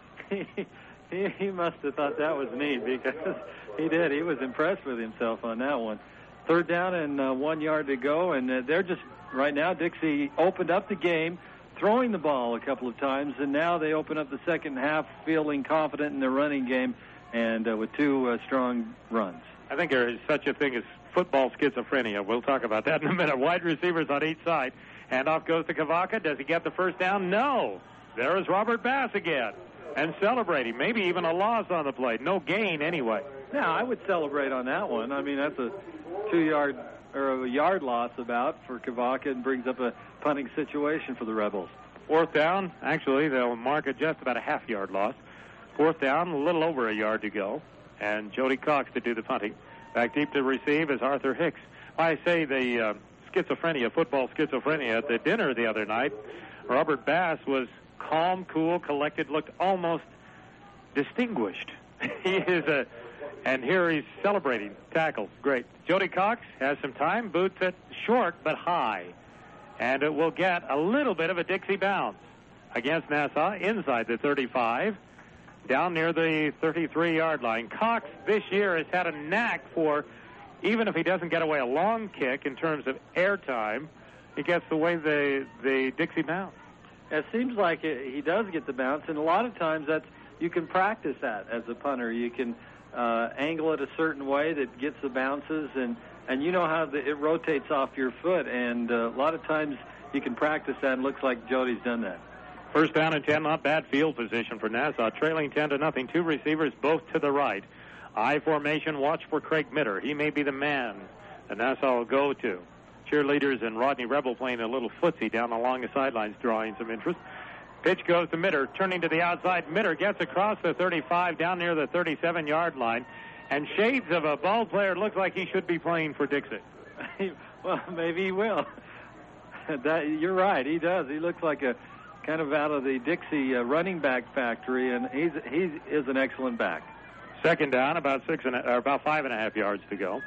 He must have thought that was neat, because he did. He was impressed with himself on that one. Third down and 1 yard to go, and they're just, right now, Dixie opened up the game, throwing the ball a couple of times, and now they open up the second half feeling confident in their running game and with two strong runs. I think there is such a thing as football schizophrenia. We'll talk about that in a minute. Wide receivers on each side. Handoff goes to Cavaca. Does he get the first down? No. There is Robert Bass again. And celebrating. Maybe even a loss on the play. No gain anyway. Yeah, I would celebrate on that one. I mean, that's a 2-yard or a yard loss about for Cavaca, and brings up a punting situation for the Rebels. Fourth down. Actually, they'll mark it just about a half-yard loss. Fourth down, a little over a yard to go. And Jody Cox to do the punting. Back deep to receive is Arthur Hicks. I say the schizophrenia, football schizophrenia, at the dinner the other night. Robert Bass was calm, cool, collected, looked almost distinguished. He is and here he's celebrating. Tackles, great. Jody Cox has some time, boots it short but high. And it will get a little bit of a Dixie bounce against Nassau inside the 35, down near the 33-yard line. Cox this year has had a knack for, even if he doesn't get away a long kick in terms of air time, he gets away the Dixie bounce. It seems like he does get the bounce, and a lot of times you can practice that as a punter. You can angle it a certain way that gets the bounces, and you know how it rotates off your foot, and a lot of times you can practice that, and it looks like Jody's done that. First down and 10, not bad field position for Nassau, trailing 10-0. Two receivers, both to the right. I formation, watch for Craig Mitter. He may be the man that Nassau will go to. Cheerleaders and Rodney Rebel playing a little footsie down along the sidelines, drawing some interest. Pitch goes to Mitter, turning to the outside. Mitter gets across the 35, down near the 37-yard line, and shades of a ball player. Looks like he should be playing for Dixie. Well, maybe he will. You're right, he does. He looks like a kind of out of the Dixie running back factory, and he is an excellent back. Second down, about 5.5 yards to go.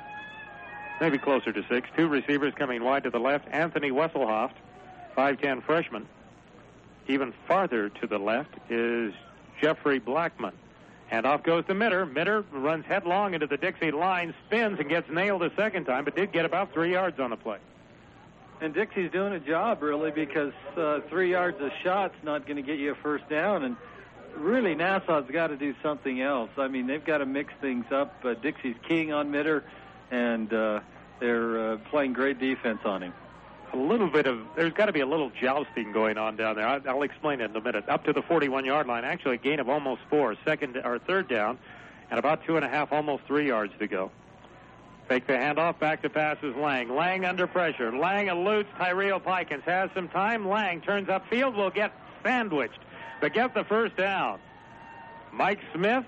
Maybe closer to 6. Two receivers coming wide to the left. Anthony Wesselhoft, 5'10" freshman. Even farther to the left is Jeffrey Blackman. And off goes to Mitter. Mitter runs headlong into the Dixie line, spins, and gets nailed a second time, but did get about 3 yards on the play. And Dixie's doing a job, really, because 3 yards a shot's not going to get you a first down. And really, Nassau's got to do something else. I mean, they've got to mix things up. Dixie's keying on Mitter, and they're playing great defense on him. There's got to be a little jousting going on down there. I'll explain it in a minute. Up to the 41-yard line, actually a gain of almost 4, third down, and about 2.5, almost 3 yards to go. Fake the handoff, back to pass is Lang. Lang under pressure. Lang eludes Tyrell Pikens. Has some time. Lang turns upfield, will get sandwiched, but get the first down. Mike Smith,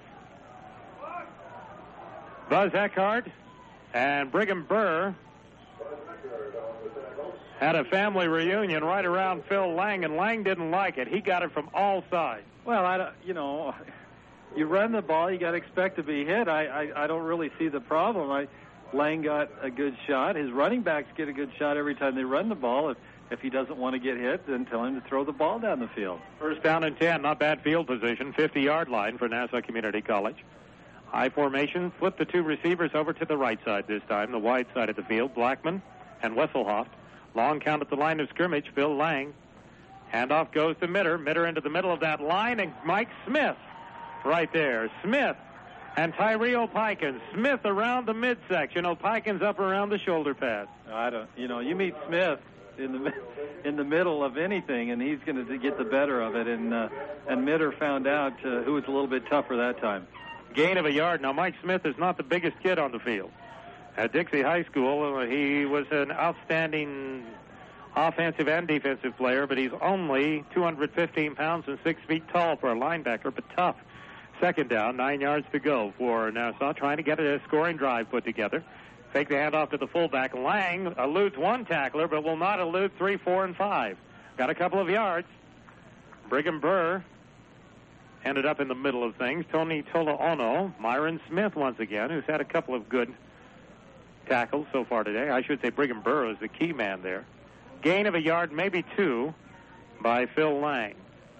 Buzz Eckhart, and Brigham Burr had a family reunion right around Phil Lang, and Lang didn't like it. He got it from all sides. Well, you run the ball, you got to expect to be hit. I don't really see the problem. Lang got a good shot. His running backs get a good shot every time they run the ball. If he doesn't want to get hit, then tell him to throw the ball down the field. First down and 10, not bad field position, 50-yard line for Nassau Community College. High formation, flip the two receivers over to the right side this time, the wide side of the field, Blackman and Wesselhoft. Long count at the line of scrimmage, Phil Lang. Handoff goes to Mitter. Mitter into the middle of that line, and Mike Smith right there. Smith And Tyree Opikins. Smith around the midsection. Opikins up around the shoulder pad. You meet Smith in the middle of anything, and he's going to get the better of it. And Mitter found out who was a little bit tougher that time. Gain of a yard. Now, Mike Smith is not the biggest kid on the field. At Dixie High School, he was an outstanding offensive and defensive player, but he's only 215 pounds and 6 feet tall for a linebacker, but tough. Second down, 9 yards to go for Nassau, trying to get a scoring drive put together. Take the handoff to the fullback. Lang eludes one tackler, but will not elude 3, 4, and 5. Got a couple of yards. Brigham Burr ended up in the middle of things. Tony Tolo'ono, Myron Smith once again, who's had a couple of good tackles so far today. I should say Brigham Burr is the key man there. Gain of a yard, maybe 2, by Phil Lang.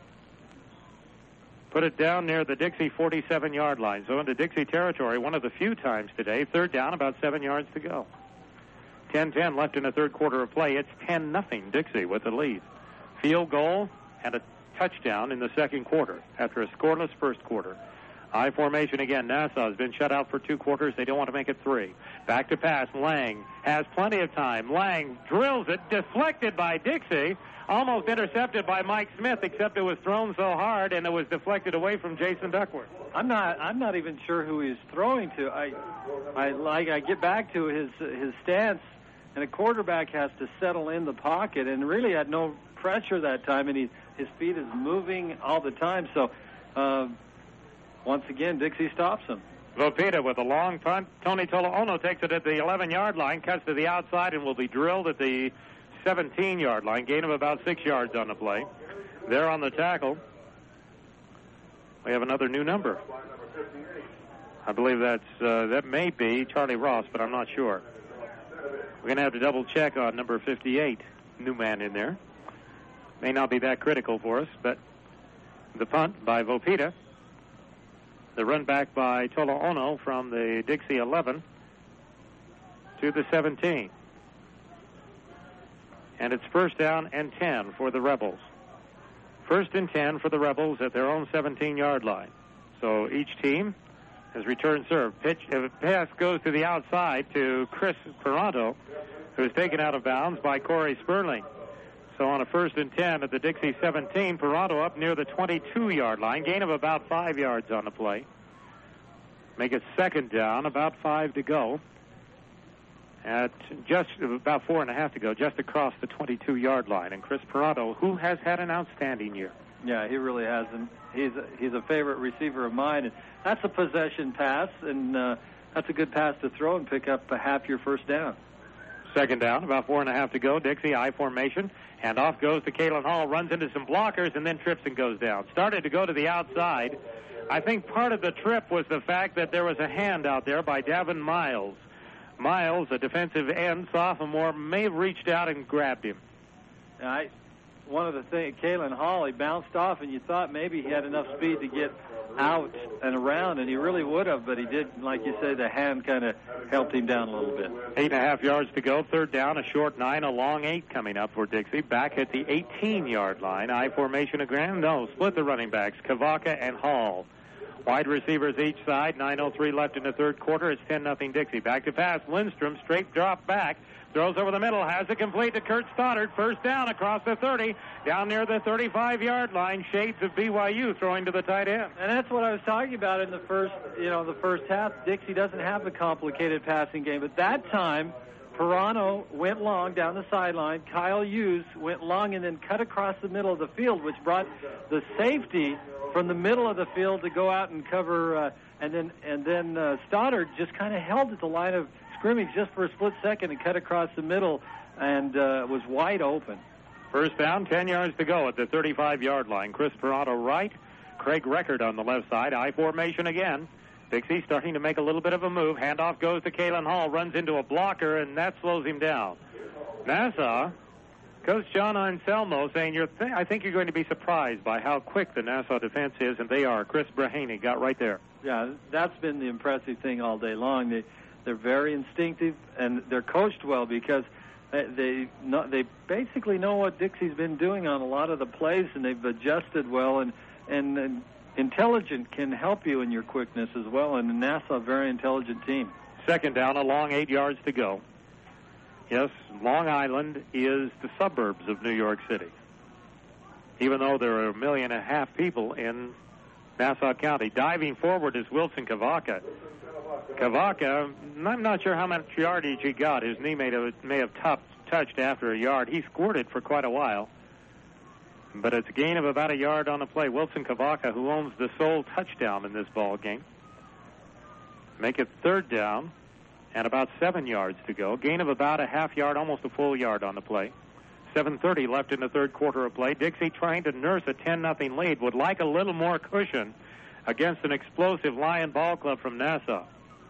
Put it down near the Dixie 47-yard line. So into Dixie territory one of the few times today. Third down, about 7 yards to go. 10-10 left in the third quarter of play. It's 10-0 Dixie with the lead. Field goal and a touchdown in the second quarter after a scoreless first quarter. I formation again. Nassau has been shut out for 2 quarters. They don't want to make it 3. Back to pass. Lang has plenty of time. Lang drills it, deflected by Dixie, almost intercepted by Mike Smith, except it was thrown so hard and it was deflected away from Jason Duckworth. I'm not even sure who he's throwing to. I get back to his stance, and a quarterback has to settle in the pocket, and really had no pressure that time, and his feet is moving all the time. So. Once again, Dixie stops him. Vopita with a long punt. Tony Tolo'ono takes it at the 11-yard line, cuts to the outside, and will be drilled at the 17-yard line. Gain of about 6 yards on the play. There on the tackle, we have another new number. I believe that may be Charlie Ross, but I'm not sure. We're going to have to double-check on number 58. New man in there. May not be that critical for us, but the punt by Vopita. The run back by Tolo'ono from the Dixie 11 to the 17. And it's first down and 10 for the Rebels. First and 10 for the Rebels at their own 17-yard line. So each team has returned serve. Pass goes to the outside to Chris Peranto, who's taken out of bounds by Corey Sperling. So on a first and 10 at the Dixie 17, Peranto up near the 22-yard line. Gain of about 5 yards on the play. Make it second down, about 5 to go. At just about 4.5 to go, just across the 22-yard line. And Chris Peranto, who has had an outstanding year. Yeah, he really has. And he's a favorite receiver of mine. And that's a possession pass, and that's a good pass to throw and pick up half your first down. Second down, about 4.5 to go. Dixie I formation. And off goes to Kalen Hall, runs into some blockers, and then trips and goes down. Started to go to the outside. I think part of the trip was the fact that there was a hand out there by Davin Miles. Miles, a defensive end, sophomore, may have reached out and grabbed him. One of the things, Kalen Hall, he bounced off, and you thought maybe he had enough speed to get out and around, and he really would have, but he did, like you say, the hand kind of helped him down a little bit. 8.5 yards to go. Third down, a short 9, a long 8 coming up for Dixie. Back at the 18-yard line. I formation again. No, split the running backs, Kavaka and Hall. Wide receivers each side. 9:03 left in the third quarter. It's 10-0 Dixie. Back to pass. Lindstrom, straight drop back. Throws over the middle. Has it complete to Kurt Stoddard. First down across the 30. Down near the 35-yard line. Shades of BYU throwing to the tight end. And that's what I was talking about in the first half. Dixie doesn't have a complicated passing game. At that time, Peranto went long down the sideline. Kyle Hughes went long and then cut across the middle of the field, which brought the safety from the middle of the field to go out and cover. And then Stoddard just kind of held at the line of scrimmage just for a split second and cut across the middle and was wide open. First down, 10 yards to go at the 35-yard line. Chris Peranto right, Craig Record on the left side. I formation again. Dixie starting to make a little bit of a move. Handoff goes to Kalen Hall, runs into a blocker, and that slows him down. Nassau, Coach John Anselmo saying, I think you're going to be surprised by how quick the Nassau defense is, and they are. Chris Brahaney got right there. Yeah, that's been the impressive thing all day long. They're very instinctive, and they're coached well because they basically know what Dixie's been doing on a lot of the plays, and they've adjusted well. And intelligent can help you in your quickness as well, and Nassau, a very intelligent team. Second down, a long 8 yards to go. Yes, Long Island is the suburbs of New York City, even though there are 1.5 million people in Nassau County. Diving forward is Wilson Kavaka. Kavaka, I'm not sure how much yardage he got. His knee may have touched after a yard. He squirted for quite a while, but it's a gain of about a yard on the play. Wilson Kavaka, who owns the sole touchdown in this ball game. Make it third down and about 7 yards to go. Gain of about a half yard, almost a full yard on the play. 7:30 left in the third quarter of play. Dixie trying to nurse a 10-0 lead. Would like a little more cushion against an explosive Lion ball club from Nassau.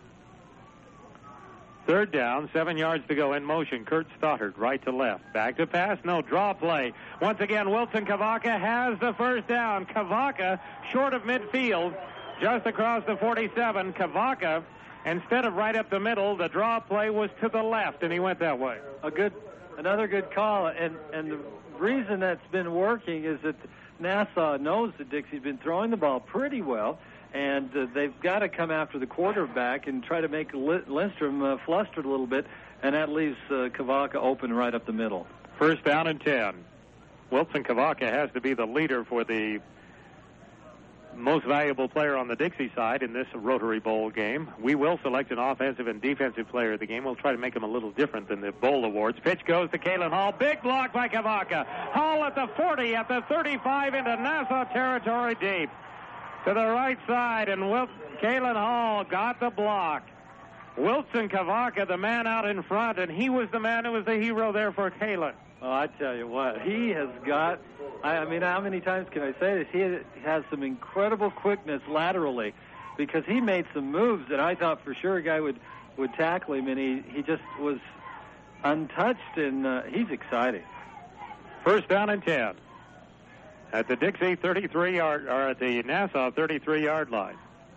Third down, 7 yards to go in motion. Kurt Stoddard, right to left. Back to pass, no, draw play. Once again, Wilson Kavaka has the first down. Kavaka short of midfield, just across the 47. Kavaka, instead of right up the middle, the draw play was to the left, and he went that way. Another good call, and the reason that's been working is that Nassau knows that Dixie's been throwing the ball pretty well, and they've got to come after the quarterback and try to make Lindstrom flustered a little bit, and that leaves Kavaka open right up the middle. First down and 10. Wilson Kavaka has to be the leader for the most valuable player on the Dixie side in this Rotary Bowl game. We will select an offensive and defensive player of the game. We'll try to make them a little different than the bowl awards. Pitch goes to Kalen Hall. Big block by Kavaka. Hall at the 40, at the 35, into Nassau territory deep. To the right side, and Kalen Hall got the block. Wilson Kavaka, the man out in front, and he was the man who was the hero there for Kalen. Oh, I tell you what, he has got, I mean, how many times can I say this? He has some incredible quickness laterally, because he made some moves that I thought for sure a guy would tackle him, and he just was untouched, and he's exciting. First down and 10 at the Dixie 33-yard, or at the Nassau 33-yard line.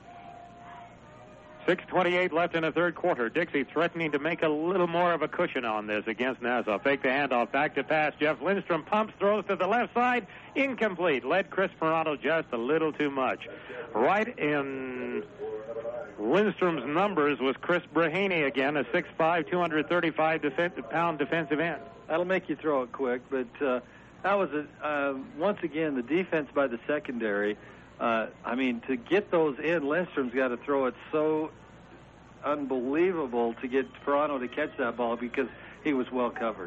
6:28 left in the third quarter. Dixie threatening to make a little more of a cushion on this against Nassau. Fake the handoff, back to pass. Jeff Lindstrom pumps, throws to the left side. Incomplete. Led Chris Peranto just a little too much. Right in Lindstrom's numbers was Chris Brahaney again, a 6'5", 235-pound defensive end. That'll make you throw it quick, but that was, once again, the defense by the secondary. I mean, to get those in, Lindstrom's got to throw it so unbelievable to get Peranto to catch that ball because he was well covered.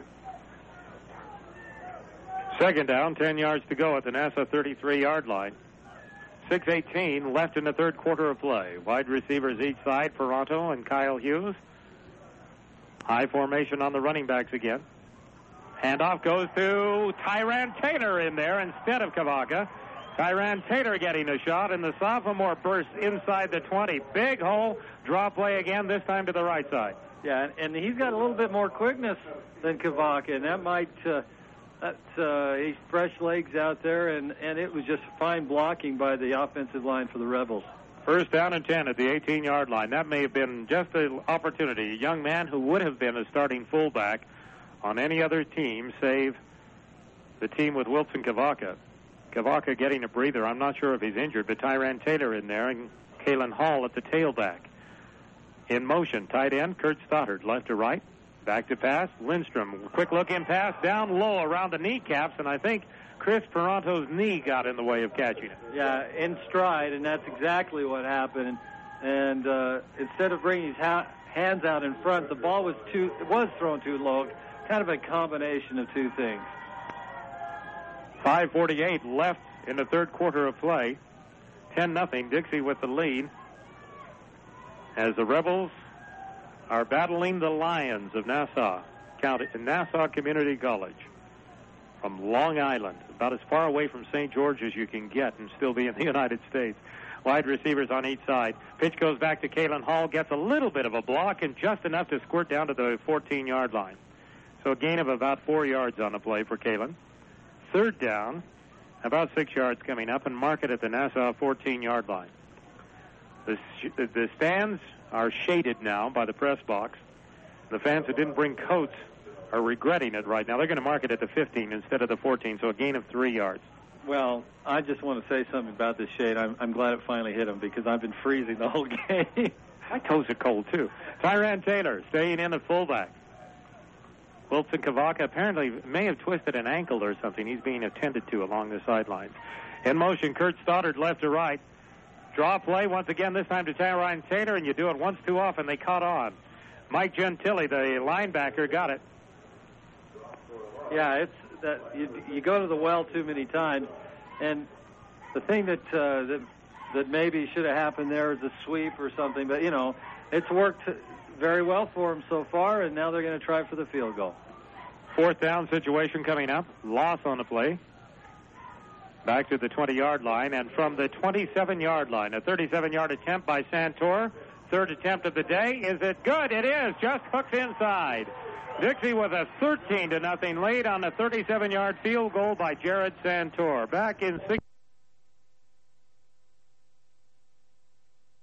Second down, 10 yards to go at the Nassau 33-yard line. 6:18 left in the third quarter of play. Wide receivers each side, Peranto and Kyle Hughes. High formation on the running backs again. Handoff goes to Tyran Taylor in there instead of Kavaka. Tyran Taylor getting a shot, and the sophomore bursts inside the 20. Big hole, draw play again, this time to the right side. Yeah, and he's got a little bit more quickness than Kavaka, and that might, he's fresh legs out there, and it was just fine blocking by the offensive line for the Rebels. First down and 10 at the 18-yard line. That may have been just an opportunity. A young man who would have been a starting fullback on any other team, save the team with Wilson Kavaka. Kavaka getting a breather. I'm not sure if he's injured, but Tyran Taylor in there and Kalen Hall at the tailback. In motion, tight end, Kurt Stoddard, left to right. Back to pass, Lindstrom. Quick look in pass, down low around the kneecaps, and I think Chris Peranto's knee got in the way of catching it. Yeah, in stride, and that's exactly what happened. And instead of bringing his hands out in front, the ball was thrown too low. Kind of a combination of two things. 5:48 left in the third quarter of play. 10-0, Dixie with the lead. As the Rebels are battling the Lions of Nassau County, Nassau Community College, from Long Island, about as far away from St. George as you can get and still be in the United States. Wide receivers on each side. Pitch goes back to Kalen Hall, gets a little bit of a block and just enough to squirt down to the 14-yard line. So a gain of about 4 yards on the play for Kalen. Third down, about 6 yards coming up, and mark it at the Nassau 14-yard line. The stands are shaded now by the press box. The fans who didn't bring coats are regretting it right now. They're going to mark it at the 15 instead of the 14, so a gain of 3 yards. Well, I just want to say something about this shade. I'm glad it finally hit him because I've been freezing the whole game. My toes are cold, too. Tyran Taylor staying in at fullback. Wilson Kavaka apparently may have twisted an ankle or something. He's being attended to along the sidelines. In motion, Kurt Stoddard left to right. Draw play once again, this time to Tyran Taylor, and you do it once too often. They caught on. Mike Gentile, the linebacker, got it. Yeah, it's that you go to the well too many times, and the thing that maybe should have happened there is a sweep or something. But it's worked very well for them so far, and now they're going to try for the field goal. 4th down situation coming up. Loss on the play. Back to the 20-yard line, and from the 27-yard line, a 37-yard attempt by Santor. 3rd attempt of the day. Is it good? It is. Just hooks inside. Dixie with a 13-0 lead on a 37-yard field goal by Jared Santor. Back in 6.